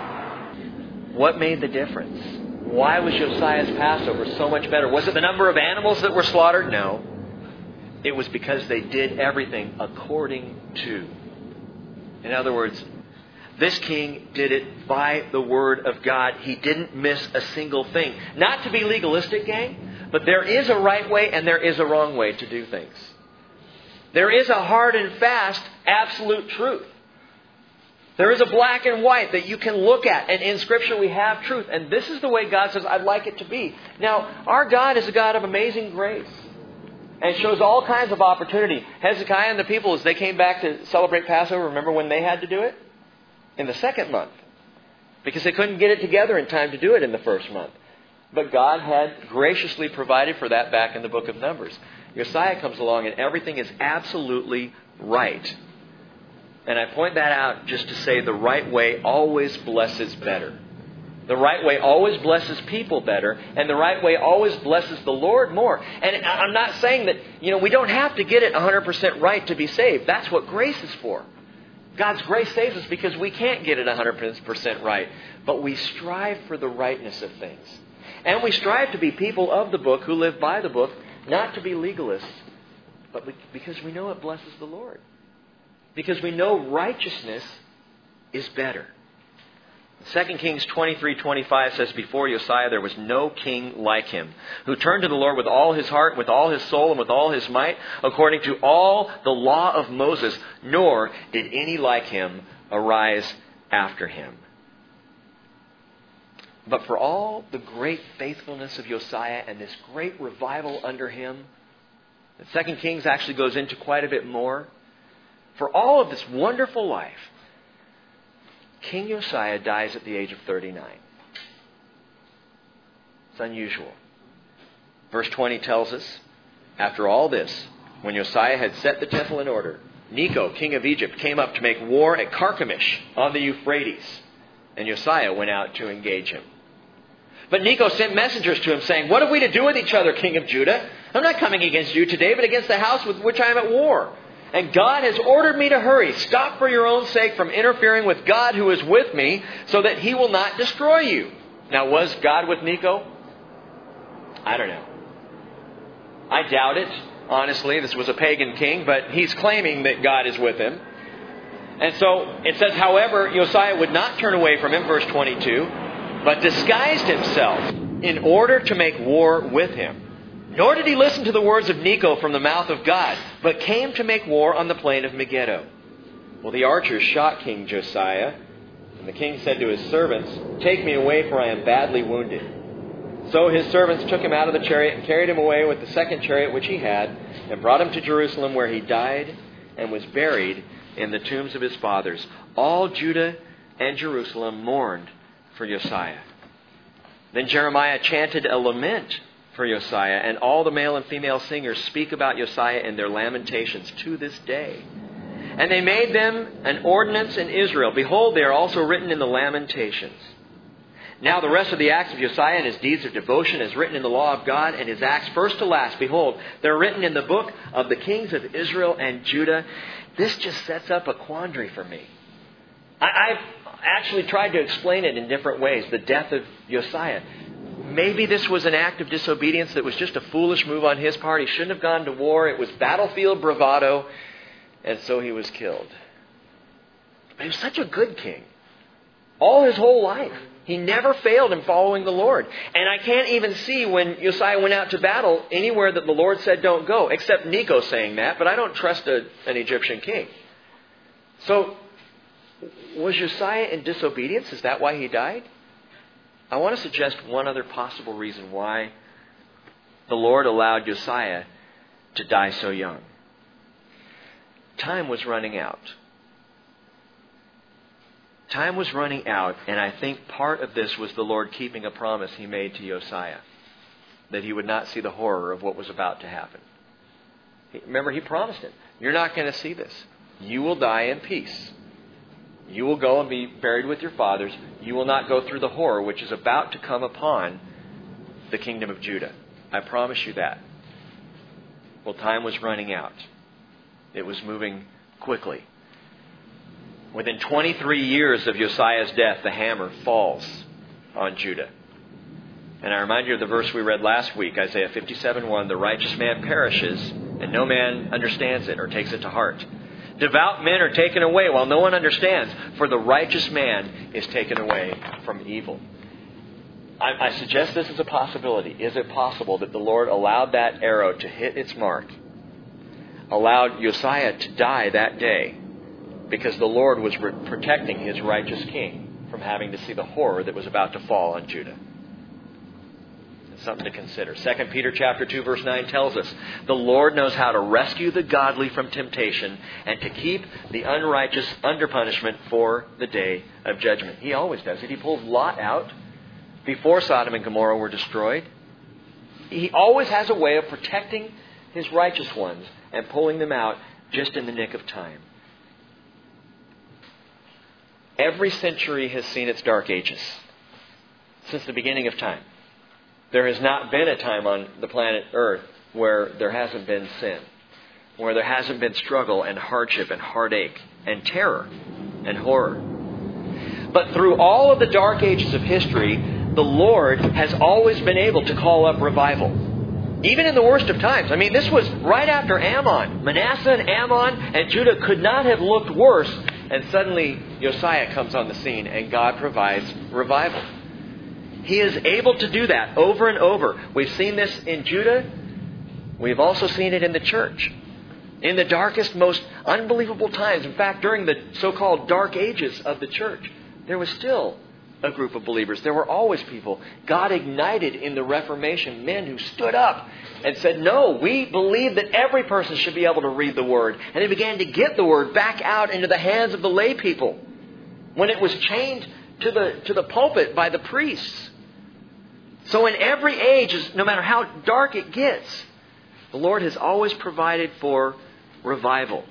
What made the difference? Why was Josiah's Passover so much better? Was it the number of animals that were slaughtered? No. It was because they did everything according to. In other words, this king did it by the Word of God. He didn't miss a single thing. Not to be legalistic, gang, but there is a right way and there is a wrong way to do things. There is a hard and fast absolute truth. There is a black and white that you can look at. And in Scripture we have truth. And this is the way God says, I'd like it to be. Now, our God is a God of amazing grace. And shows all kinds of opportunity. Hezekiah and the people, as they came back to celebrate Passover, remember when they had to do it? In the second month. Because they couldn't get it together in time to do it in the first month. But God had graciously provided for that back in the book of Numbers. Josiah comes along and everything is absolutely right. And I point that out just to say the right way always blesses better. The right way always blesses people better. And the right way always blesses the Lord more. And I'm not saying that, we don't have to get it 100% right to be saved. That's what grace is for. God's grace saves us because we can't get it 100% right. But we strive for the rightness of things. And we strive to be people of the book who live by the book, not to be legalists, but because we know it blesses the Lord. Because we know righteousness is better. 2 Kings 23:25 says, before Josiah there was no king like him, who turned to the Lord with all his heart, with all his soul, and with all his might, according to all the law of Moses, nor did any like him arise after him. But for all the great faithfulness of Josiah and this great revival under him, 2 Kings actually goes into quite a bit more. For all of this wonderful life, King Josiah dies at the age of 39. It's unusual. Verse 20 tells us, after all this, when Josiah had set the temple in order, Necho, king of Egypt, came up to make war at Carchemish on the Euphrates. And Josiah went out to engage him. But Necho sent messengers to him, saying, what have we to do with each other, king of Judah? I'm not coming against you today, but against the house with which I am at war. And God has ordered me to hurry. Stop for your own sake from interfering with God who is with me, so that he will not destroy you. Now, was God with Necho? I don't know. I doubt it. Honestly, this was a pagan king, but he's claiming that God is with him. And so it says, however, Josiah would not turn away from him, verse 22, but disguised himself in order to make war with him. Nor did he listen to the words of Necho from the mouth of God, but came to make war on the plain of Megiddo. Well, the archers shot King Josiah, and the king said to his servants, take me away, for I am badly wounded. So his servants took him out of the chariot and carried him away with the second chariot which he had, and brought him to Jerusalem, where he died and was buried in the tombs of his fathers. All Judah and Jerusalem mourned for Josiah. Then Jeremiah chanted a lament for Josiah, and all the male and female singers speak about Josiah in their lamentations to this day. And they made them an ordinance in Israel. Behold, they are also written in the Lamentations. Now the rest of the acts of Josiah and his deeds of devotion is written in the law of God, and his acts first to last. Behold, they're written in the book of the kings of Israel and Judah. This just sets up a quandary for me. I've actually tried to explain it in different ways. The death of Josiah. Maybe this was an act of disobedience that was just a foolish move on his part. He shouldn't have gone to war. It was battlefield bravado. And so he was killed. But he was such a good king. All his whole life. He never failed in following the Lord. And I can't even see when Josiah went out to battle anywhere that the Lord said don't go. Except Necho saying that. But I don't trust an Egyptian king. So, was Josiah in disobedience? Is that why he died? I want to suggest one other possible reason why the Lord allowed Josiah to die so young. Time was running out. Time was running out, and I think part of this was the Lord keeping a promise he made to Josiah. that he would not see the horror of what was about to happen. Remember, he promised him, you're not going to see this. You will die in peace. You will go and be buried with your fathers. You will not go through the horror which is about to come upon the kingdom of Judah. I promise you that. Well, time was running out. It was moving quickly. Within 23 years of Josiah's death, the hammer falls on Judah. And I remind you of the verse we read last week, Isaiah 57:1, the righteous man perishes, and no man understands it or takes it to heart. Devout men are taken away while no one understands, for the righteous man is taken away from evil. I suggest this is a possibility. Is it possible that the Lord allowed that arrow to hit its mark, allowed Josiah to die that day, because the Lord was protecting His righteous king from having to see the horror that was about to fall on Judah? It's something to consider. 2 Peter chapter 2 verse 9 tells us, the Lord knows how to rescue the godly from temptation and to keep the unrighteous under punishment for the day of judgment. He always does it. He pulled Lot out before Sodom and Gomorrah were destroyed. He always has a way of protecting His righteous ones and pulling them out just in the nick of time. Every century has seen its dark ages since the beginning of time. There has not been a time on the planet Earth where there hasn't been sin, where there hasn't been struggle and hardship and heartache and terror and horror. But through all of the dark ages of history, the Lord has always been able to call up revival. Even in the worst of times. I mean, this was right after Ammon. Manasseh and Ammon and Judah could not have looked worse. And suddenly Josiah comes on the scene and God provides revival. He is able to do that over and over. We've seen this in Judah. We've also seen it in the church. In the darkest, most unbelievable times. In fact, during the so-called dark ages of the church, there was still a group of believers. There were always people. God ignited in the Reformation men who stood up and said, no, we believe that every person should be able to read the Word. And they began to get the Word back out into the hands of the lay people when it was chained to the pulpit by the priests. So in every age, no matter how dark it gets, the Lord has always provided for revival.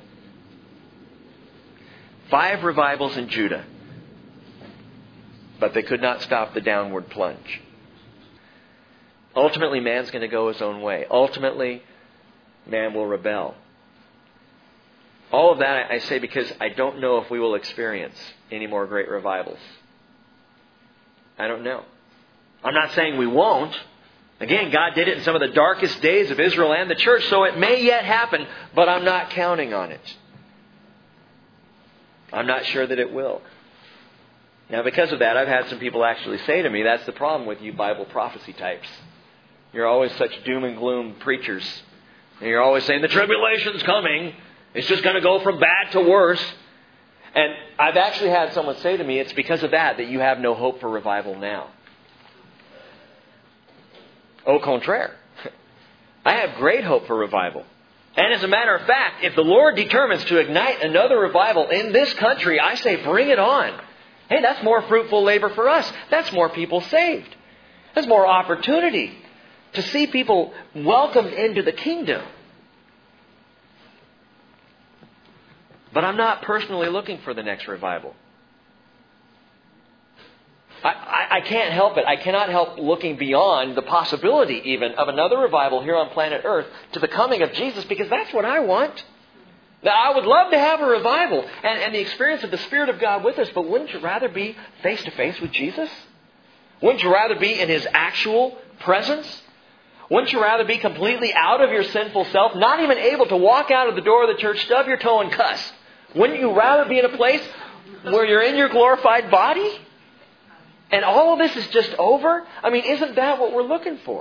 5 revivals in Judah. But they could not stop the downward plunge. Ultimately, man's going to go his own way. Ultimately, man will rebel. All of that I say because I don't know if we will experience any more great revivals. I don't know. I'm not saying we won't. Again, God did it in some of the darkest days of Israel and the church, so it may yet happen, but I'm not counting on it. I'm not sure that it will. Now, because of that, I've had some people actually say to me, that's the problem with you Bible prophecy types. You're always such doom and gloom preachers. And you're always saying, the tribulation's coming. It's just going to go from bad to worse. And I've actually had someone say to me, it's because of that you have no hope for revival now. Au contraire. I have great hope for revival. And as a matter of fact, if the Lord determines to ignite another revival in this country, I say bring it on. Hey, that's more fruitful labor for us. That's more people saved. That's more opportunity to see people welcomed into the kingdom. But I'm not personally looking for the next revival. I can't help it. I cannot help looking beyond the possibility even of another revival here on planet Earth to the coming of Jesus, because that's what I want. Now, I would love to have a revival and the experience of the Spirit of God with us, but wouldn't you rather be face to face with Jesus? Wouldn't you rather be in His actual presence? Wouldn't you rather be completely out of your sinful self, not even able to walk out of the door of the church, stub your toe and cuss? Wouldn't you rather be in a place where you're in your glorified body? And all of this is just over? I mean, isn't that what we're looking for?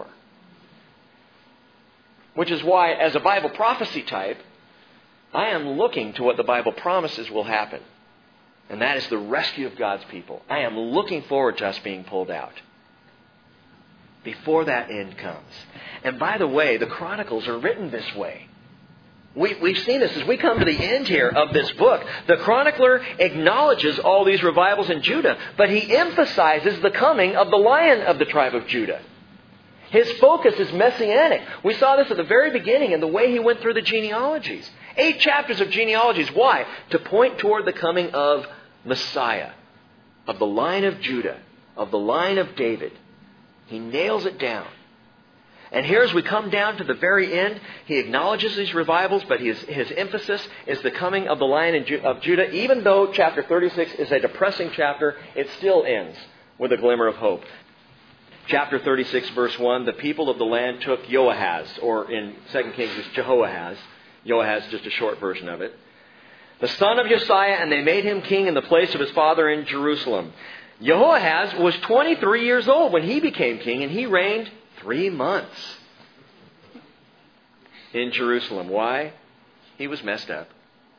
Which is why, as a Bible prophecy type, I am looking to what the Bible promises will happen. And that is the rescue of God's people. I am looking forward to us being pulled out before that end comes. And by the way, the Chronicles are written this way. We've seen this as we come to the end here of this book. The chronicler acknowledges all these revivals in Judah, but he emphasizes the coming of the Lion of the tribe of Judah. His focus is messianic. We saw this at the very beginning in the way he went through the genealogies. 8 chapters of genealogies. Why? To point toward the coming of Messiah, of the line of Judah, of the line of David. He nails it down. And here as we come down to the very end, he acknowledges these revivals, but his emphasis is the coming of the line of Judah. Even though chapter 36 is a depressing chapter, it still ends with a glimmer of hope. Chapter 36, verse 1, the people of the land took Joahaz, or in 2 Kings it's Jehoahaz. Joahaz is just a short version of it. The son of Josiah, and they made him king in the place of his father in Jerusalem. Jehoahaz was 23 years old when he became king, and he reigned 3 months in Jerusalem. Why? He was messed up.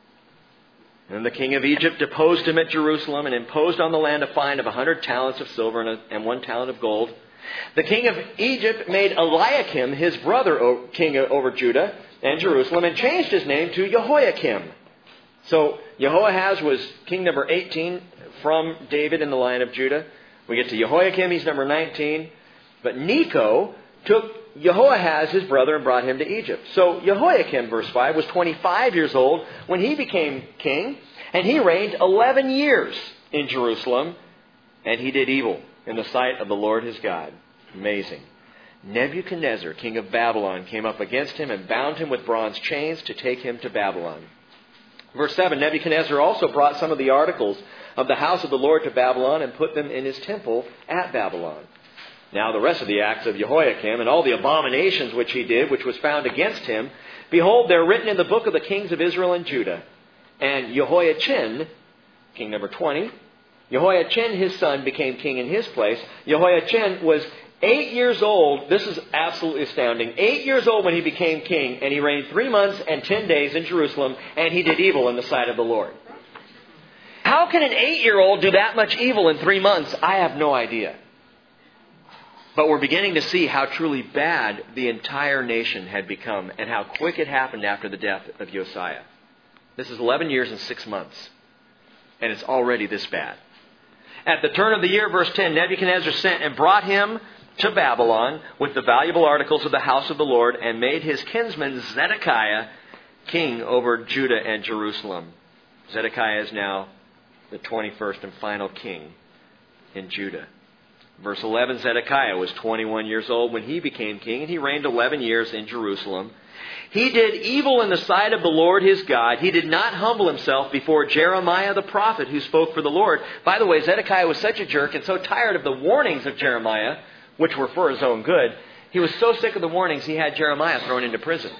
And the king of Egypt deposed him at Jerusalem and imposed on the land a fine of 100 talents of silver and 1 talent of gold. The king of Egypt made Eliakim his brother king over Judah and Jerusalem and changed his name to Jehoiakim. So Jehoahaz was king number 18 from David in the line of Judah. We get to Jehoiakim, he's number 19. But Necho took Jehoahaz, his brother, and brought him to Egypt. So Jehoiakim, verse 5, was 25 years old when he became king, and he reigned 11 years in Jerusalem, and he did evil in the sight of the Lord his God. Amazing. Nebuchadnezzar, king of Babylon, came up against him and bound him with bronze chains to take him to Babylon. Verse 7, Nebuchadnezzar also brought some of the articles of the house of the Lord to Babylon and put them in his temple at Babylon. Now the rest of the acts of Jehoiakim and all the abominations which he did, which was found against him, behold, they're written in the book of the kings of Israel and Judah. And Jehoiachin, king number 20, Jehoiachin, his son, became king in his place. Jehoiachin was 8 years old. This is absolutely astounding. 8 years old when he became king, and he reigned 3 months and 10 days in Jerusalem, and he did evil in the sight of the Lord. How can an 8-year-old do that much evil in 3 months? I have no idea. But we're beginning to see how truly bad the entire nation had become and how quick it happened after the death of Josiah. This is 11 years and 6 months. And it's already this bad. At the turn of the year, verse 10, Nebuchadnezzar sent and brought him to Babylon with the valuable articles of the house of the Lord and made his kinsman Zedekiah king over Judah and Jerusalem. Zedekiah is now the 21st and final king in Judah. Verse 11, Zedekiah was 21 years old when he became king, and he reigned 11 years in Jerusalem. He did evil in the sight of the Lord his God. He did not humble himself before Jeremiah the prophet who spoke for the Lord. By the way, Zedekiah was such a jerk and so tired of the warnings of Jeremiah, which were for his own good, he was so sick of the warnings he had Jeremiah thrown into prison.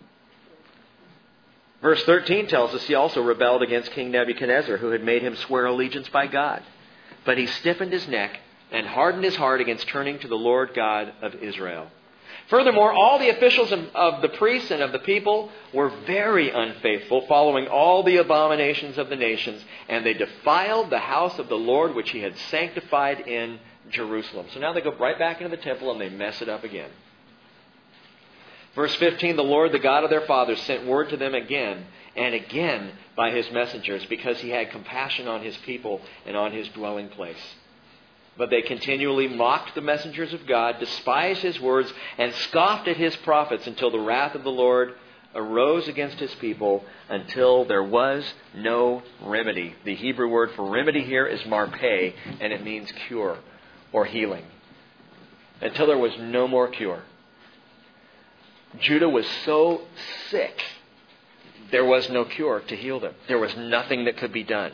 Verse 13 tells us he also rebelled against King Nebuchadnezzar, who had made him swear allegiance by God. But he stiffened his neck and hardened his heart against turning to the Lord God of Israel. Furthermore, all the officials of the priests and of the people were very unfaithful, following all the abominations of the nations, and they defiled the house of the Lord which he had sanctified in Jerusalem. So now they go right back into the temple and they mess it up again. Verse 15, the Lord, the God of their fathers, sent word to them again and again by his messengers, because he had compassion on his people and on his dwelling place. But they continually mocked the messengers of God, despised his words, and scoffed at his prophets until the wrath of the Lord arose against his people, until there was no remedy. The Hebrew word for remedy here is marpeh, and it means cure or healing. Until there was no more cure. Judah was so sick, there was no cure to heal them. There was nothing that could be done.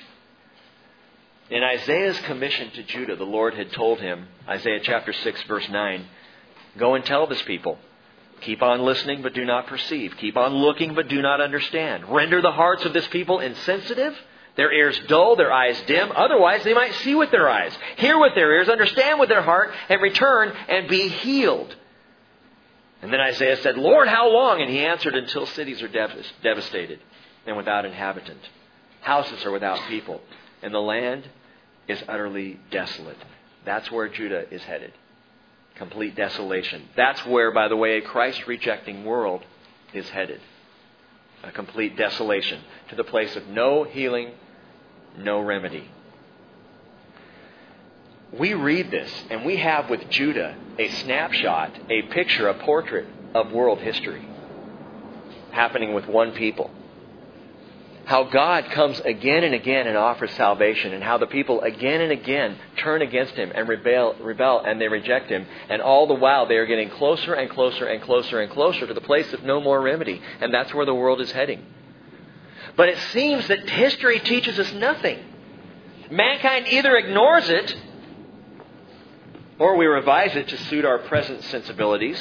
In Isaiah's commission to Judah, the Lord had told him, Isaiah chapter 6, verse 9, go and tell this people, keep on listening but do not perceive. Keep on looking but do not understand. Render the hearts of this people insensitive, their ears dull, their eyes dim. Otherwise they might see with their eyes, hear with their ears, understand with their heart, and return and be healed. And then Isaiah said, Lord, how long? And he answered, until cities are devastated and without inhabitant. Houses are without people. And the land is utterly desolate. That's where Judah is headed. Complete desolation. That's where, by the way, a Christ-rejecting world is headed. A complete desolation. To the place of no healing, no remedy. we read this, and we have with Judah a snapshot, a picture, a portrait of world history happening with one people. How God comes again and again and offers salvation, and how the people again and again turn against Him and rebel, and they reject Him. And all the while they are getting closer and closer and closer and closer to the place of no more remedy. And that's where the world is heading. But it seems that history teaches us nothing. Mankind either ignores it, or we revise it to suit our present sensibilities.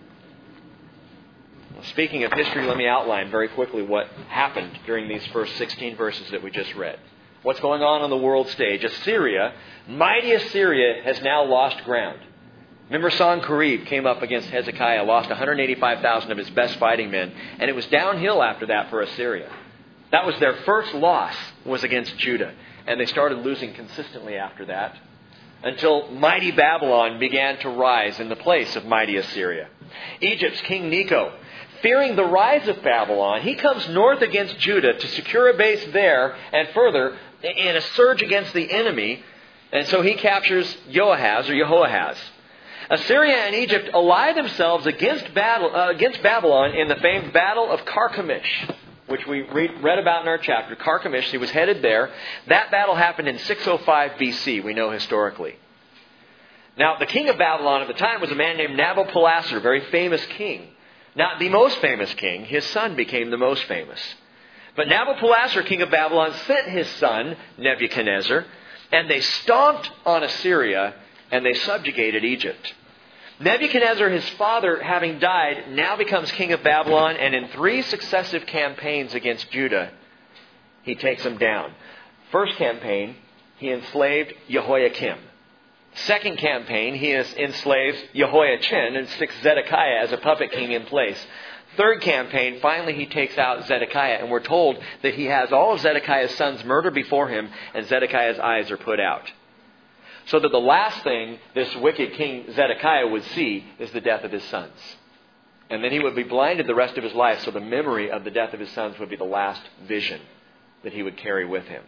Speaking of history, let me outline very quickly what happened during these first 16 verses that we just read. What's going on the world stage? Assyria, mighty Assyria, has now lost ground. Remember, Sennacherib came up against Hezekiah, lost 185,000 of his best fighting men, and it was downhill after that for Assyria. That was their first loss, was against Judah, and they started losing consistently after that, until mighty Babylon began to rise in the place of mighty Assyria. Egypt's King Necho, fearing the rise of Babylon, he comes north against Judah to secure a base there and further in a surge against the enemy. And so he captures Jehoahaz. Assyria and Egypt ally themselves against Babylon in the famed Battle of Carchemish, which we read about in our chapter. Carchemish, he was headed there. That battle happened in 605 BC, we know historically. Now, the king of Babylon at the time was a man named Nabopolassar, a very famous king. Not the most famous king. His son became the most famous. But Nabopolassar, king of Babylon, sent his son, Nebuchadnezzar, and they stomped on Assyria, and they subjugated Egypt. Nebuchadnezzar, his father, having died, now becomes king of Babylon, and in 3 successive campaigns against Judah, he takes them down. First campaign, he enslaved Jehoiakim. Second campaign, he enslaves Jehoiachin and sticks Zedekiah as a puppet king in place. Third campaign, finally he takes out Zedekiah, and we're told that he has all of Zedekiah's sons murdered before him, and Zedekiah's eyes are put out. So that the last thing this wicked king Zedekiah would see is the death of his sons. And then he would be blinded the rest of his life, so the memory of the death of his sons would be the last vision that he would carry with him.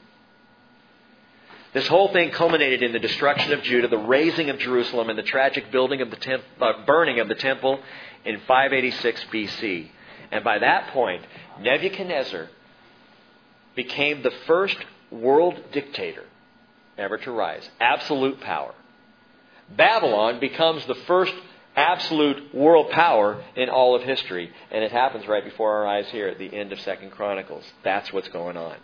This whole thing culminated in the destruction of Judah, the razing of Jerusalem, and the tragic burning of the temple in 586 BC. And by that point, Nebuchadnezzar became the first world dictator ever to rise. Absolute power. Babylon becomes the first absolute world power in all of history. And it happens right before our eyes here at the end of 2 Chronicles. That's what's going on.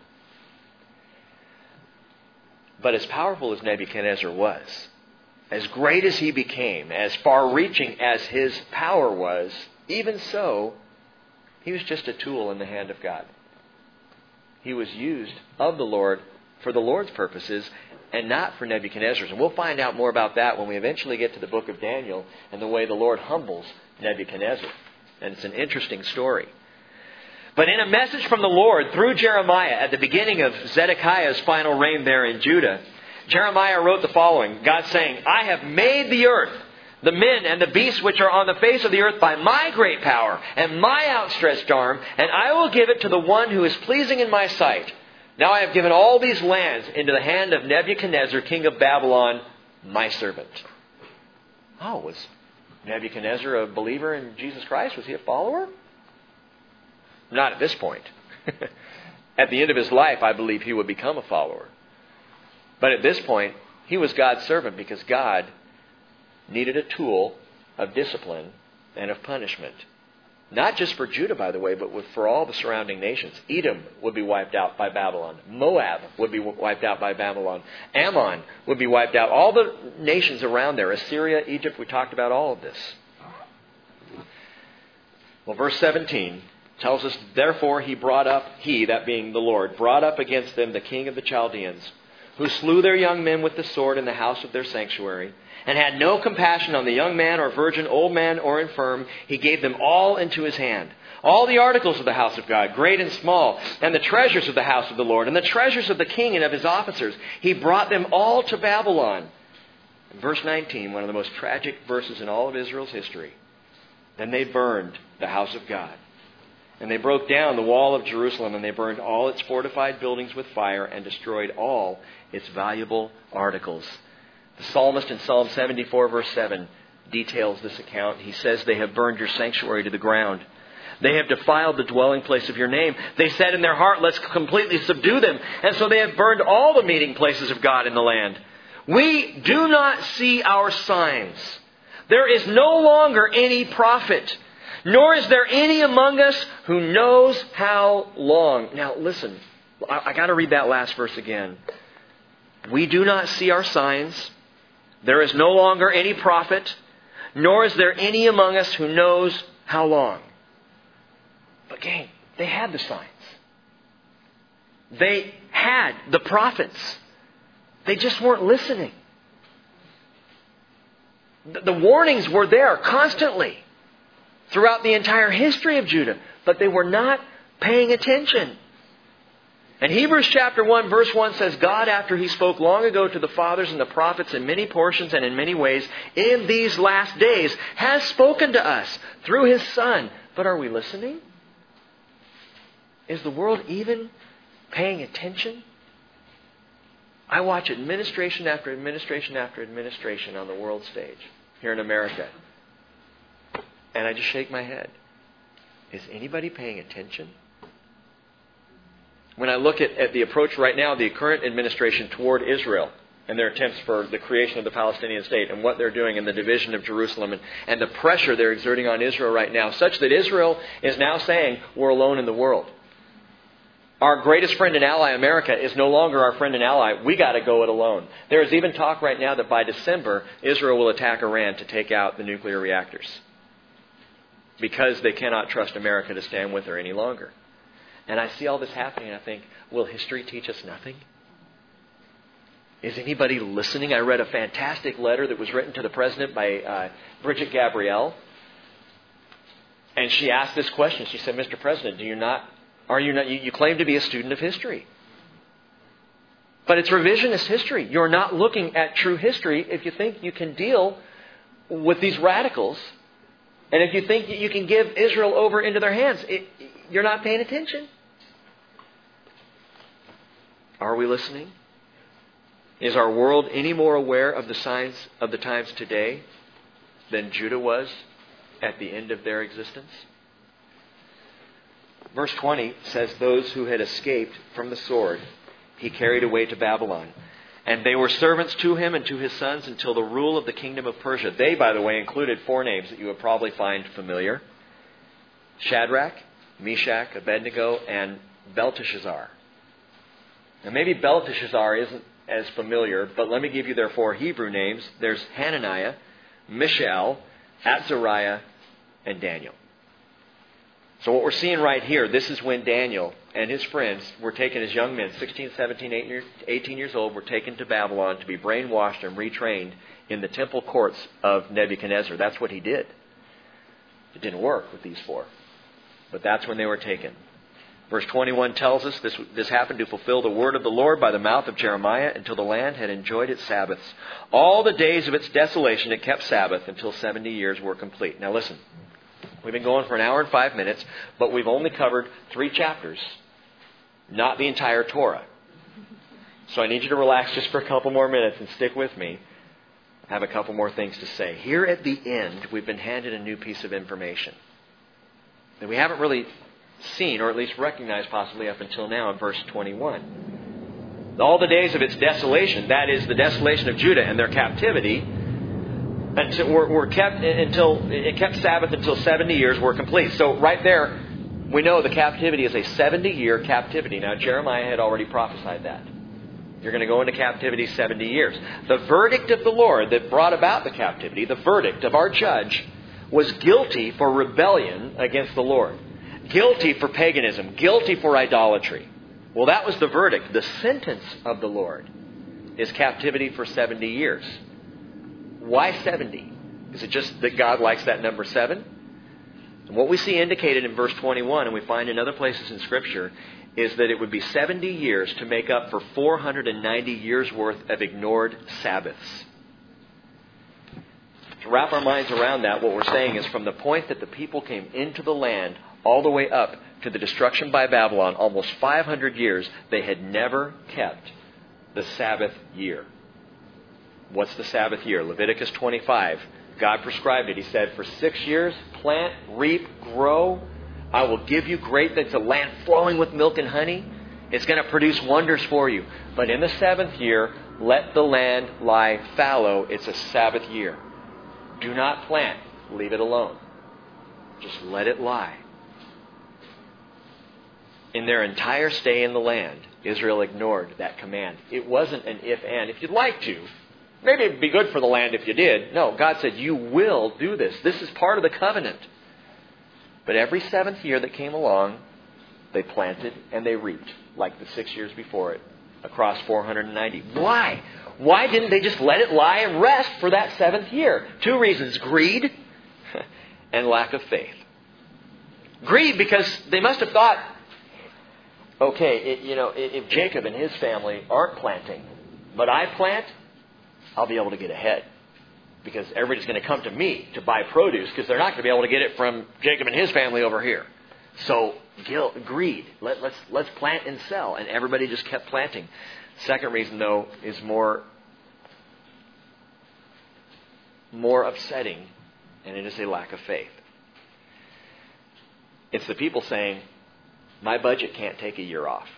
But as powerful as Nebuchadnezzar was, as great as he became, as far-reaching as his power was, even so, he was just a tool in the hand of God. He was used of the Lord for the Lord's purposes and not for Nebuchadnezzar's. And we'll find out more about that when we eventually get to the book of Daniel and the way the Lord humbles Nebuchadnezzar. And it's an interesting story. But in a message from the Lord through Jeremiah at the beginning of Zedekiah's final reign there in Judah, Jeremiah wrote the following, God saying, I have made the earth, the men and the beasts which are on the face of the earth by my great power and my outstretched arm, and I will give it to the one who is pleasing in my sight. Now I have given all these lands into the hand of Nebuchadnezzar, king of Babylon, my servant. Oh, was Nebuchadnezzar a believer in Jesus Christ? Was he a follower? Not at this point. At the end of his life, I believe he would become a follower. But at this point, he was God's servant because God needed a tool of discipline and of punishment. Not just for Judah, by the way, but for all the surrounding nations. Edom would be wiped out by Babylon. Moab would be wiped out by Babylon. Ammon would be wiped out. All the nations around there, Assyria, Egypt, we talked about all of this. Well, verse 17 tells us, therefore he, that being the Lord, brought up against them the king of the Chaldeans, who slew their young men with the sword in the house of their sanctuary, and had no compassion on the young man or virgin, old man or infirm. He gave them all into his hand. All the articles of the house of God, great and small, and the treasures of the house of the Lord, and the treasures of the king and of his officers. He brought them all to Babylon. In verse 19, one of the most tragic verses in all of Israel's history. Then they burned the house of God. And they broke down the wall of Jerusalem, and they burned all its fortified buildings with fire and destroyed all its valuable articles. The psalmist in Psalm 74, verse 7, details this account. He says, they have burned your sanctuary to the ground. They have defiled the dwelling place of your name. They said in their heart, let's completely subdue them. And so they have burned all the meeting places of God in the land. We do not see our signs. There is no longer any prophet, nor is there any among us who knows how long. Now listen, I got to read that last verse again. We do not see our signs. There is no longer any prophet, nor is there any among us who knows how long. But gang, they had the signs. They had the prophets. They just weren't listening. The warnings were there constantly throughout the entire history of Judah, but they were not paying attention. And Hebrews chapter 1 verse 1 says, God, after He spoke long ago to the fathers and the prophets in many portions and in many ways, in these last days has spoken to us through His Son. But are we listening? Is the world even paying attention? I watch administration after administration after administration on the world stage here in America. And I just shake my head. Is anybody paying attention? When I look at the approach right now, the current administration toward Israel and their attempts for the creation of the Palestinian state and what they're doing in the division of Jerusalem and the pressure they're exerting on Israel right now, such that Israel is now saying we're alone in the world. Our greatest friend and ally, America, is no longer our friend and ally. We got to go it alone. There is even talk right now that by December, Israel will attack Iran to take out the nuclear reactors because they cannot trust America to stand with her any longer. And I see all this happening and I think, will history teach us nothing? Is anybody listening? I read a fantastic letter that was written to the President by Bridget Gabrielle. And she asked this question. She said, Mr. President, you claim to be a student of history. But it's revisionist history. You're not looking at true history if you think you can deal with these radicals. And if you think you can give Israel over into their hands, you're not paying attention. Are we listening? Is our world any more aware of the signs of the times today than Judah was at the end of their existence? Verse 20 says, those who had escaped from the sword, He carried away to Babylon. And they were servants to him and to his sons until the rule of the kingdom of Persia. They, by the way, included 4 names that you would probably find familiar. Shadrach, Meshach, Abednego, and Belteshazzar. Now maybe Belteshazzar isn't as familiar, but let me give you their 4 Hebrew names. There's Hananiah, Mishael, Azariah, and Daniel. So what we're seeing right here, this is when Daniel and his friends were taken as young men, 16, 17, 18 years old, were taken to Babylon to be brainwashed and retrained in the temple courts of Nebuchadnezzar. That's what he did. It didn't work with these 4. But that's when they were taken. Verse 21 tells us this happened to fulfill the word of the Lord by the mouth of Jeremiah until the land had enjoyed its Sabbaths. All the days of its desolation it kept Sabbath until 70 years were complete. Now listen. We've been going for an hour and 5 minutes, but we've only covered 3 chapters, not the entire Torah. So I need you to relax just for a couple more minutes and stick with me. I have a couple more things to say. Here at the end, we've been handed a new piece of information that we haven't really seen, or at least recognized possibly up until now in verse 21. All the days of its desolation, that is the desolation of Judah and their captivity, it kept Sabbath until 70 years were complete. So right there, we know the captivity is a 70-year captivity. Now, Jeremiah had already prophesied that. You're going to go into captivity 70 years. The verdict of the Lord that brought about the captivity, the verdict of our judge, was guilty for rebellion against the Lord. Guilty for paganism. Guilty for idolatry. Well, that was the verdict. The sentence of the Lord is captivity for 70 years. Why 70? Is it just that God likes that number 7? And what we see indicated in verse 21, and we find in other places in Scripture, is that it would be 70 years to make up for 490 years worth of ignored Sabbaths. To wrap our minds around that, what we're saying is from the point that the people came into the land all the way up to the destruction by Babylon, almost 500 years, they had never kept the Sabbath year. What's the Sabbath year? Leviticus 25. God prescribed it. He said, for 6 years, plant, reap, grow. I will give you it's a land flowing with milk and honey. It's going to produce wonders for you. But in the 7th year, let the land lie fallow. It's a Sabbath year. Do not plant. Leave it alone. Just let it lie. In their entire stay in the land, Israel ignored that command. It wasn't an if-and. If you'd like to, maybe it'd be good for the land if you did. No, God said, you will do this. This is part of the covenant. But every 7th year that came along, they planted and they reaped, like the 6 years before it, across 490. Why? Why didn't they just let it lie and rest for that 7th year? 2 reasons: greed and lack of faith. Greed, because they must have thought, okay, if Jacob and his family aren't planting, but I plant, I'll be able to get ahead. Because everybody's going to come to me to buy produce, because they're not going to be able to get it from Jacob and his family over here. So greed. Let's plant and sell. And everybody just kept planting. Second reason, though, is more upsetting, and it is a lack of faith. It's the people saying, my budget can't take a year off.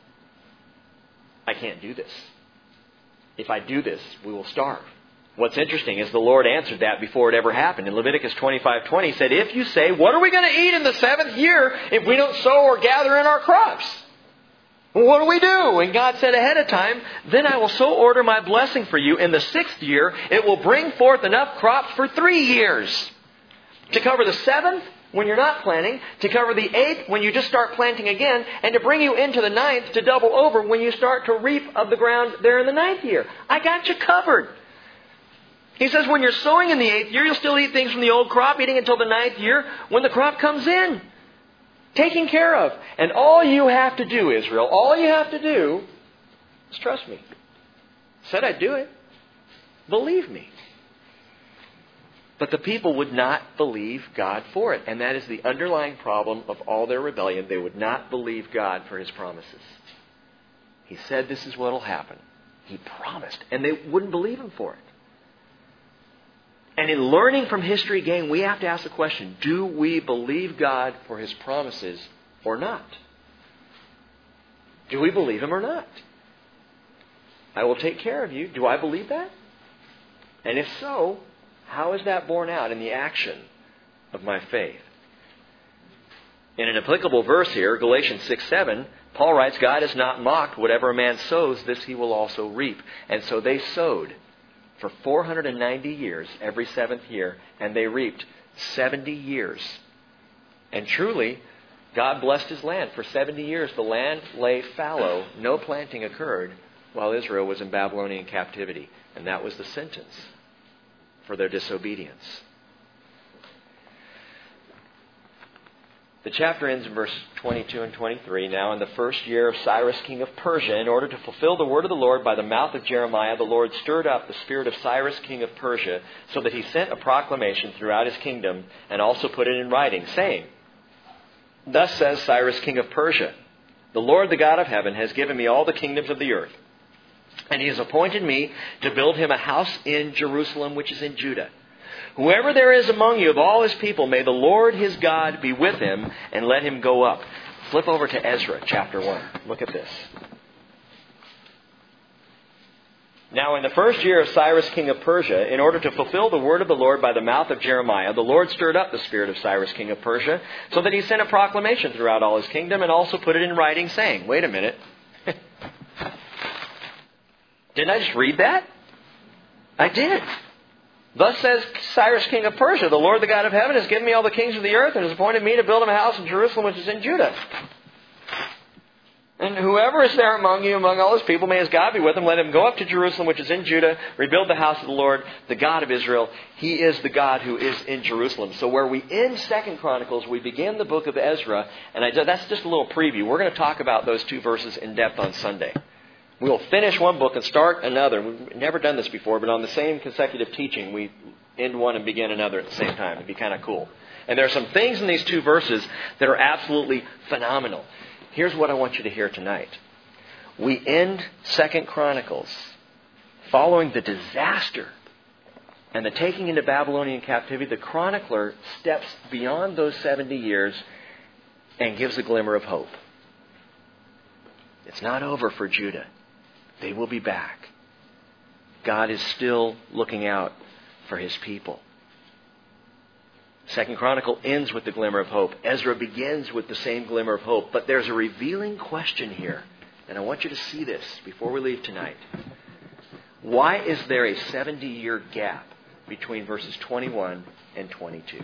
I can't do this. If I do this, we will starve. What's interesting is the Lord answered that before it ever happened. In Leviticus 25:20, He said, if you say, what are we going to eat in the 7th year if we don't sow or gather in our crops? Well, what do we do? And God said ahead of time, then I will so order my blessing for you. In the 6th year, it will bring forth enough crops for 3 years. To cover the 7th, when you're not planting, to cover the 8th when you just start planting again, and to bring you into the 9th to double over when you start to reap of the ground there in the 9th year. I got you covered. He says when you're sowing in the 8th year, you'll still eat things from the old crop, eating until the 9th year when the crop comes in. Taken care of. And all you have to do, Israel, all you have to do is trust me. Said I'd do it. Believe me. But the people would not believe God for it. And that is the underlying problem of all their rebellion. They would not believe God for His promises. He said this is what will happen. He promised. And they wouldn't believe Him for it. And in learning from history, again, we have to ask the question, do we believe God for His promises or not? Do we believe Him or not? I will take care of you. Do I believe that? And if so, how is that borne out in the action of my faith? In an applicable verse here, Galatians 6:7, Paul writes, God is not mocked. Whatever a man sows, this he will also reap. And so they sowed for 490 years, every 7th year, and they reaped 70 years. And truly, God blessed His land. For 70 years, the land lay fallow. No planting occurred while Israel was in Babylonian captivity. And that was the sentence for their disobedience. The chapter ends in verses 22 and 23. Now in the 1st year of Cyrus, king of Persia, in order to fulfill the word of the Lord by the mouth of Jeremiah, the Lord stirred up the spirit of Cyrus, king of Persia, so that he sent a proclamation throughout his kingdom and also put it in writing, saying, Thus says Cyrus, king of Persia, the Lord, the God of heaven, has given me all the kingdoms of the earth. And He has appointed me to build Him a house in Jerusalem, which is in Judah. Whoever there is among you of all His people, may the Lord His God be with him, and let him go up. Flip over to Ezra chapter 1. Look at this. Now in the 1st year of Cyrus, king of Persia, in order to fulfill the word of the Lord by the mouth of Jeremiah, the Lord stirred up the spirit of Cyrus, king of Persia, so that he sent a proclamation throughout all his kingdom and also put it in writing, saying, wait a minute. Didn't I just read that? I did. Thus says Cyrus, king of Persia, the Lord, the God of heaven, has given me all the kings of the earth and has appointed me to build Him a house in Jerusalem, which is in Judah. And whoever is there among you, among all His people, may His God be with him. Let him go up to Jerusalem, which is in Judah, rebuild the house of the Lord, the God of Israel. He is the God who is in Jerusalem. So where we end 2 Chronicles, we begin the book of Ezra. And that's just a little preview. We're going to talk about those 2 verses in depth on Sunday. We will finish one book and start another. We've never done this before, but on the same consecutive teaching, we end one and begin another at the same time. It'd be kind of cool. And there are some things in these 2 verses that are absolutely phenomenal. Here's what I want you to hear tonight. We end 2 Chronicles Following the disaster and the taking into Babylonian captivity, the chronicler steps beyond those 70 years and gives a glimmer of hope. It's not over for Judah. They will be back. God is still looking out for His people. Second Chronicle ends with the glimmer of hope. Ezra begins with the same glimmer of hope. But there's a revealing question here. And I want you to see this before we leave tonight. Why is there a 70-year gap between verses 21 and 22?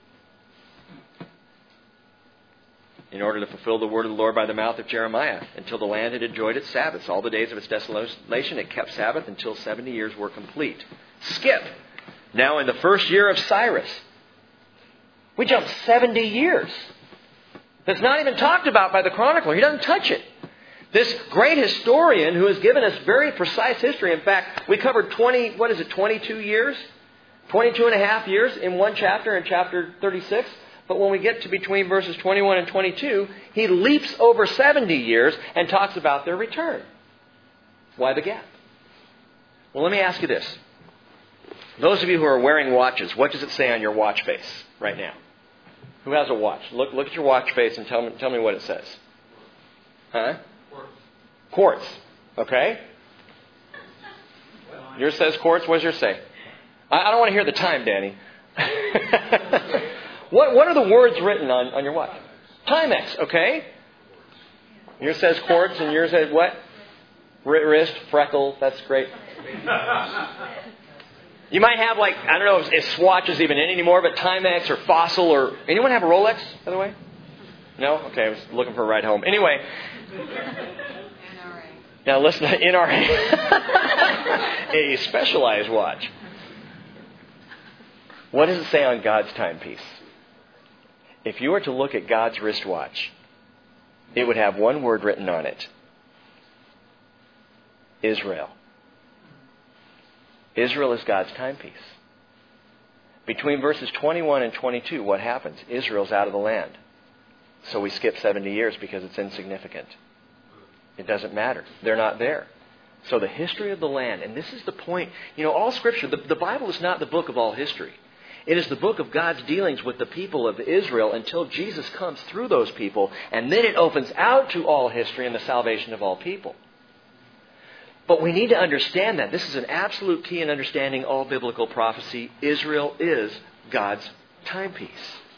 In order to fulfill the word of the Lord by the mouth of Jeremiah, until the land had enjoyed its Sabbaths. All the days of its desolation it kept Sabbath until 70 years were complete. Skip. Now in the first year of Cyrus. We jumped 70 years. That's not even talked about by the chronicler. He doesn't touch it. This great historian who has given us very precise history. In fact, we covered 22 years? 22 and a half years in one chapter, in chapter 36. But when we get to between verses 21 and 22, he leaps over 70 years and talks about their return. Why the gap? Well, let me ask you this. Those of you who are wearing watches, what does it say on your watch face right now? Who has a watch? Look at your watch face and tell me what it says. Huh? Quartz. Okay? Yours says quartz. What does yours say? I don't want to hear the time, Danny. What are the words written on your watch? Timex, okay? Yours says quartz and yours says what? Wrist, freckle, that's great. You might have I don't know if Swatch is even in anymore, but Timex or Fossil or... Anyone have a Rolex, by the way? No? Okay, I was looking for a ride home. Anyway. Now listen to NRA. A specialized watch. What does it say on God's timepiece? If you were to look at God's wristwatch, it would have one word written on it. Israel. Israel is God's timepiece. Between verses 21 and 22, what happens? Israel's out of the land. So we skip 70 years because it's insignificant. It doesn't matter. They're not there. So the history of the land, and this is the point. All Scripture, the Bible is not the book of all history. It is the book of God's dealings with the people of Israel until Jesus comes through those people, and then it opens out to all history and the salvation of all people. But we need to understand that. This is an absolute key in understanding all biblical prophecy. Israel is God's timepiece.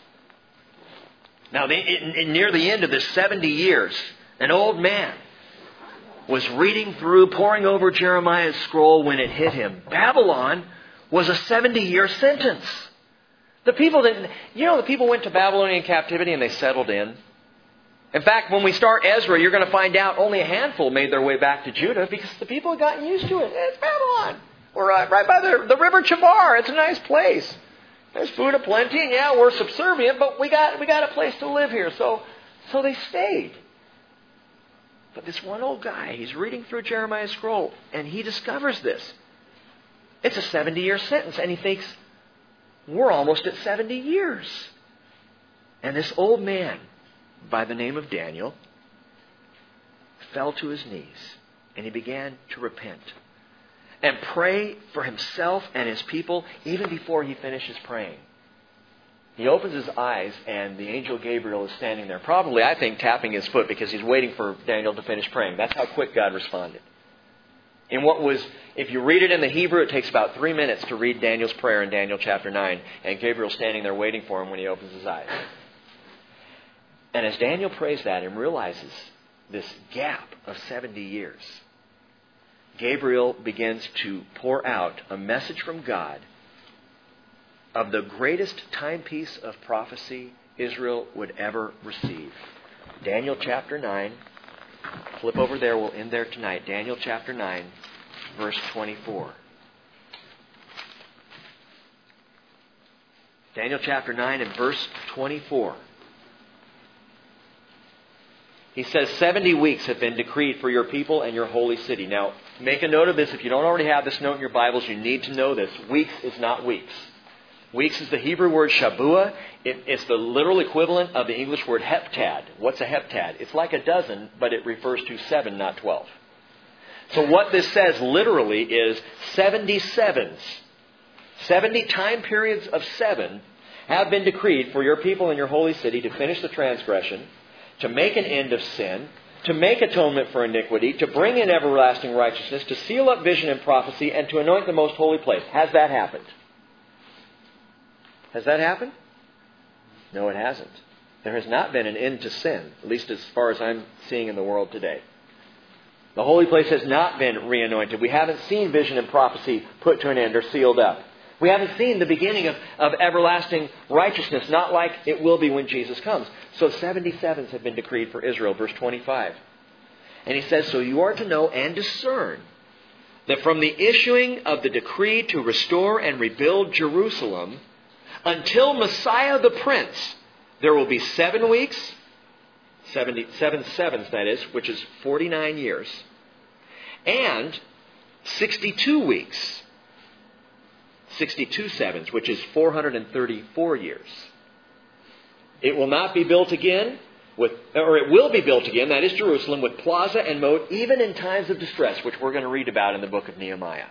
Now, near the end of this 70 years, an old man was reading through, poring over Jeremiah's scroll when it hit him. Babylon was a 70-year sentence. The people went to Babylonian captivity and they settled in. In fact, when we start Ezra, you're going to find out only a handful made their way back to Judah because the people had gotten used to it. It's Babylon. We're right by the river Chabar. It's a nice place. There's food aplenty, and yeah, we're subservient, but we got a place to live here. So they stayed. But this one old guy, he's reading through Jeremiah's scroll, and he discovers this. It's a 70-year sentence, and he thinks, we're almost at 70 years. And this old man, by the name of Daniel, fell to his knees, and he began to repent and pray for himself and his people even before he finishes praying. He opens his eyes, and the angel Gabriel is standing there, probably, I think, tapping his foot because he's waiting for Daniel to finish praying. That's how quick God responded. In what was, if you read it in the Hebrew, it takes about 3 minutes to read Daniel's prayer in Daniel chapter 9, and Gabriel's standing there waiting for him when he opens his eyes. And as Daniel prays that and realizes this gap of 70 years, Gabriel begins to pour out a message from God of the greatest timepiece of prophecy Israel would ever receive. Daniel chapter 9. Flip over there. We'll end there tonight. Daniel chapter 9, verse 24. Daniel chapter 9 and verse 24. He says, 70 weeks have been decreed for your people and your holy city. Now, make a note of this. If you don't already have this note in your Bibles, you need to know this. Weeks is not weeks. Weeks is the Hebrew word Shabuah. It's the literal equivalent of the English word heptad. What's a heptad? It's like a dozen, but it refers to 7, not 12. So what this says literally is 77s. 70 time periods of 7 have been decreed for your people in your holy city to finish the transgression, to make an end of sin, to make atonement for iniquity, to bring in everlasting righteousness, to seal up vision and prophecy, and to anoint the most holy place. Has that happened? Has that happened? No, it hasn't. There has not been an end to sin, at least as far as I'm seeing in the world today. The holy place has not been re-anointed. We haven't seen vision and prophecy put to an end or sealed up. We haven't seen the beginning of everlasting righteousness, not like it will be when Jesus comes. So 77s have been decreed for Israel, verse 25. And he says, so you are to know and discern that from the issuing of the decree to restore and rebuild Jerusalem until Messiah the Prince, there will be 7 weeks, 7 sevens that is, which is 49 years, and 62 weeks, 62 sevens, which is 434 years. It will not be built again, it will be built again, that is Jerusalem, with plaza and moat, even in times of distress, which we're going to read about in the book of Nehemiah.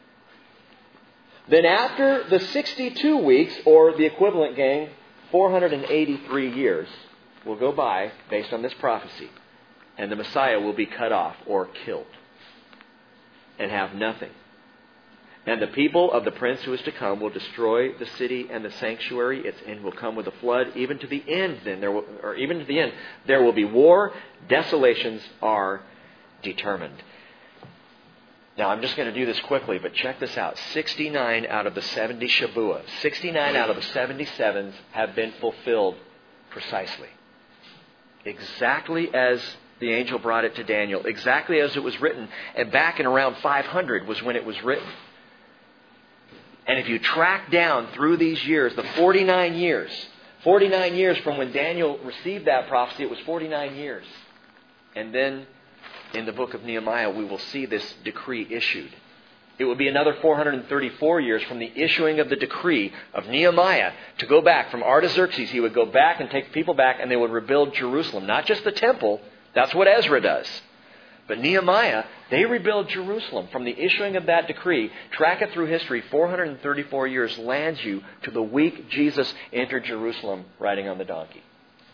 Then after the 62 weeks, or the equivalent, gang, 483 years will go by based on this prophecy, and the Messiah will be cut off or killed and have nothing. And the people of the prince who is to come will destroy the city and the sanctuary. Its end will come with a flood. Even to the end, there will be war. Desolations are determined. Now, I'm just going to do this quickly, but check this out. 69 out of the 70 Shavuot, 69 out of the 77s have been fulfilled precisely. Exactly as the angel brought it to Daniel. Exactly as it was written. And back in around 500 was when it was written. And if you track down through these years, the 49 years from when Daniel received that prophecy, it was 49 years. And then in the book of Nehemiah, we will see this decree issued. It will be another 434 years from the issuing of the decree of Nehemiah to go back. From Artaxerxes, he would go back and take people back, and they would rebuild Jerusalem. Not just the temple. That's what Ezra does. But Nehemiah, they rebuild Jerusalem. From the issuing of that decree, track it through history, 434 years lands you to the week Jesus entered Jerusalem riding on the donkey.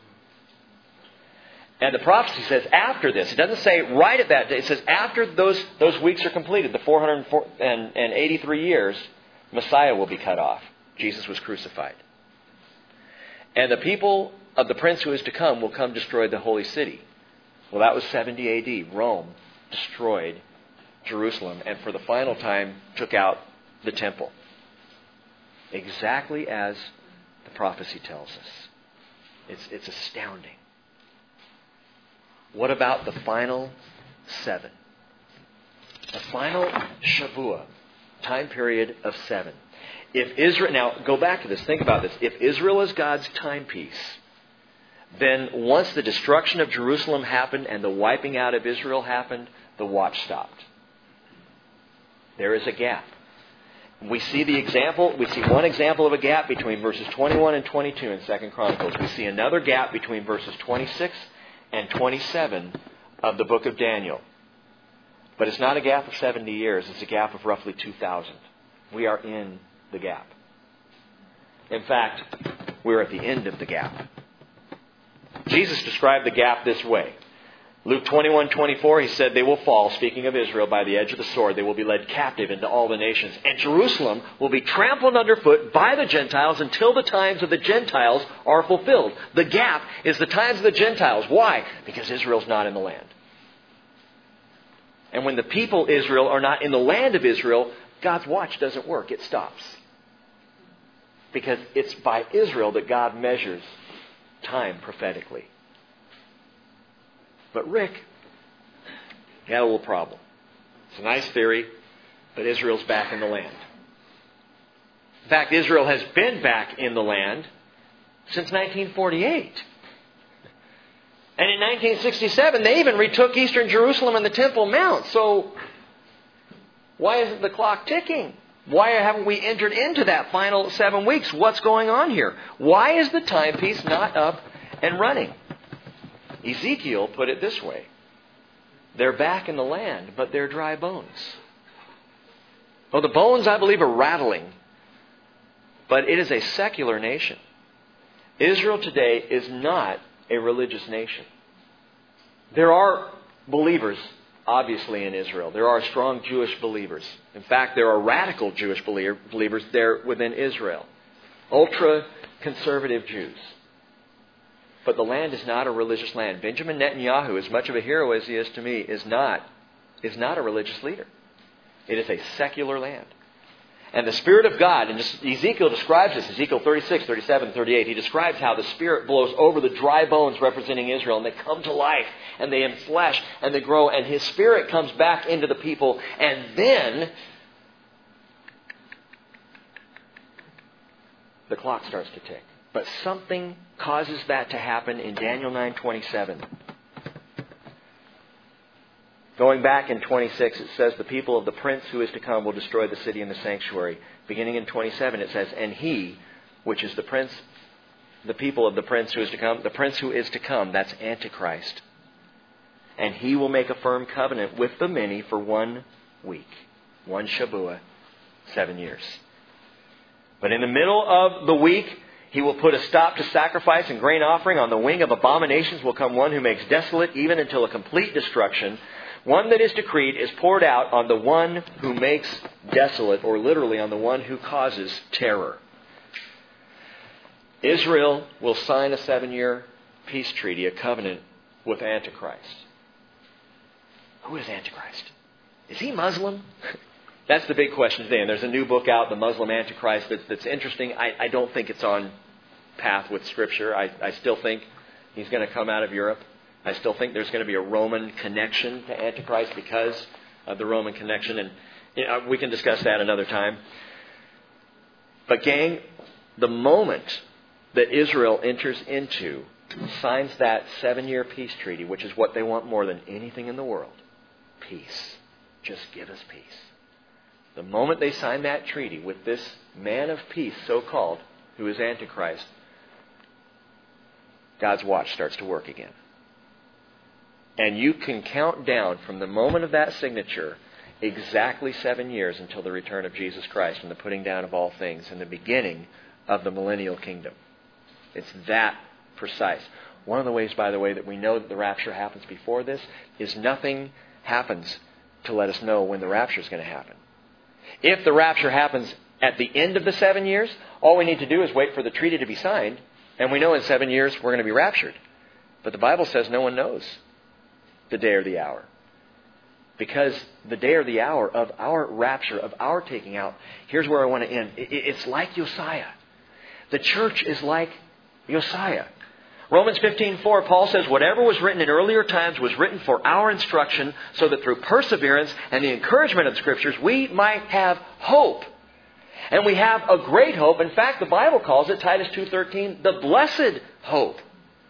And the prophecy says after this. It doesn't say right at that day. It says after those weeks are completed, the 483 years, Messiah will be cut off. Jesus was crucified. And the people of the prince who is to come will come destroy the holy city. Well, that was 70 A.D. Rome destroyed Jerusalem and for the final time took out the temple. Exactly as the prophecy tells us. It's astounding. What about the final 7? The final Shavuot, time period of 7. If Israel, now go back to this, think about this. If Israel is God's timepiece, then once the destruction of Jerusalem happened and the wiping out of Israel happened, the watch stopped. There is a gap. We see one example of a gap between verses 21 and 22 in 2 Chronicles. We see another gap between verses 26 and 27 of the book of Daniel. But it's not a gap of 70 years. It's a gap of roughly 2,000. We are in the gap. In fact, we're at the end of the gap. Jesus described the gap this way. Luke 21:24, he said, they will fall, speaking of Israel, by the edge of the sword. They will be led captive into all the nations. And Jerusalem will be trampled underfoot by the Gentiles until the times of the Gentiles are fulfilled. The gap is the times of the Gentiles. Why? Because Israel's not in the land. And when the people Israel are not in the land of Israel, God's watch doesn't work. It stops. Because it's by Israel that God measures time prophetically. But Rick, he had a little problem. It's a nice theory, but Israel's back in the land. In fact, Israel has been back in the land since 1948. And in 1967, they even retook eastern Jerusalem and the Temple Mount. So, why isn't the clock ticking? Why haven't we entered into that final 7 weeks? What's going on here? Why is the timepiece not up and running? Ezekiel put it this way. They're back in the land, but they're dry bones. Oh, the bones, I believe, are rattling. But it is a secular nation. Israel today is not a religious nation. There are believers, obviously, in Israel. There are strong Jewish believers. In fact, there are radical Jewish believers there within Israel. Ultra-conservative Jews. But the land is not a religious land. Benjamin Netanyahu, as much of a hero as he is to me, is not a religious leader. It is a secular land. And the Spirit of God, and Ezekiel describes this, Ezekiel 36, 37, 38, he describes how the Spirit blows over the dry bones representing Israel, and they come to life, and they enflesh, and they grow, and His Spirit comes back into the people, and then the clock starts to tick. But something causes that to happen in Daniel 9:27. Going back in 26, it says, the people of the prince who is to come will destroy the city and the sanctuary. Beginning in 27, it says, and he, which is the prince, the people of the prince who is to come, the prince who is to come, that's Antichrist. And he will make a firm covenant with the many for 1 week. 1 Shabuah, 7 years. But in the middle of the week, he will put a stop to sacrifice and grain offering. On the wing of abominations will come one who makes desolate, even until a complete destruction. One that is decreed is poured out on the one who makes desolate, or literally on the one who causes terror. Israel will sign a 7-year peace treaty, a covenant with Antichrist. Who is Antichrist? Is he Muslim? That's the big question today. And there's a new book out, The Muslim Antichrist, that's interesting. I don't think it's on path with Scripture. I still think he's going to come out of Europe. I still think there's going to be a Roman connection to Antichrist because of the Roman connection. And we can discuss that another time. But gang, the moment that Israel enters into, signs that 7-year peace treaty, which is what they want more than anything in the world. Peace. Just give us peace. The moment they sign that treaty with this man of peace, so-called, who is Antichrist, God's watch starts to work again. And you can count down from the moment of that signature exactly 7 years until the return of Jesus Christ and the putting down of all things and the beginning of the millennial kingdom. It's that precise. One of the ways, by the way, that we know that the rapture happens before this is nothing happens to let us know when the rapture is going to happen. If the rapture happens at the end of the 7 years, all we need to do is wait for the treaty to be signed, and we know in 7 years we're going to be raptured. But the Bible says no one knows the day or the hour. Because the day or the hour of our rapture, of our taking out, here's where I want to end. It's like Josiah. The church is like Josiah. Romans 15:4, Paul says, whatever was written in earlier times was written for our instruction, so that through perseverance and the encouragement of the Scriptures, we might have hope. And we have a great hope. In fact, the Bible calls it, Titus 2:13, the blessed hope.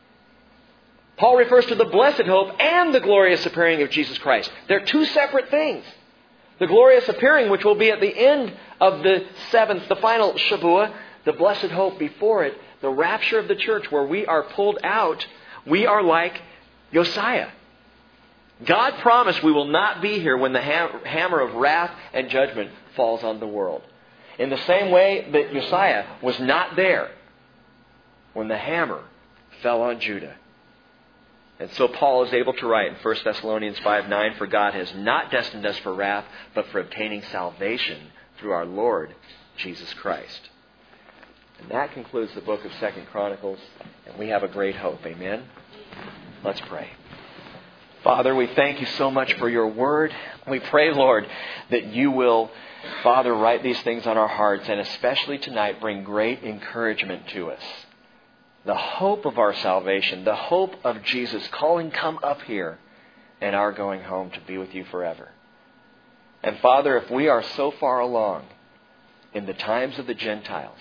Paul refers to the blessed hope and the glorious appearing of Jesus Christ. They're two separate things. The glorious appearing, which will be at the end of the 7th, the final Shabuah, the blessed hope before it, the rapture of the church where we are pulled out, we are like Josiah. God promised we will not be here when the hammer of wrath and judgment falls on the world. In the same way that Josiah was not there when the hammer fell on Judah. And so Paul is able to write in 1 Thessalonians 5:9, for God has not destined us for wrath, but for obtaining salvation through our Lord Jesus Christ. And that concludes the book of 2 Chronicles, and we have a great hope. Amen? Let's pray. Father, we thank you so much for your word. We pray, Lord, that you will, Father, write these things on our hearts, and especially tonight bring great encouragement to us. The hope of our salvation, the hope of Jesus calling, come up here, and our going home to be with you forever. And Father, if we are so far along in the times of the Gentiles,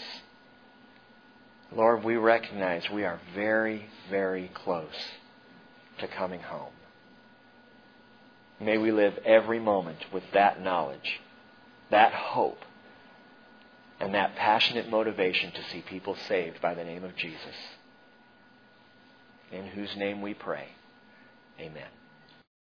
Lord, we recognize we are very, very close to coming home. May we live every moment with that knowledge, that hope, and that passionate motivation to see people saved by the name of Jesus. In whose name we pray. Amen.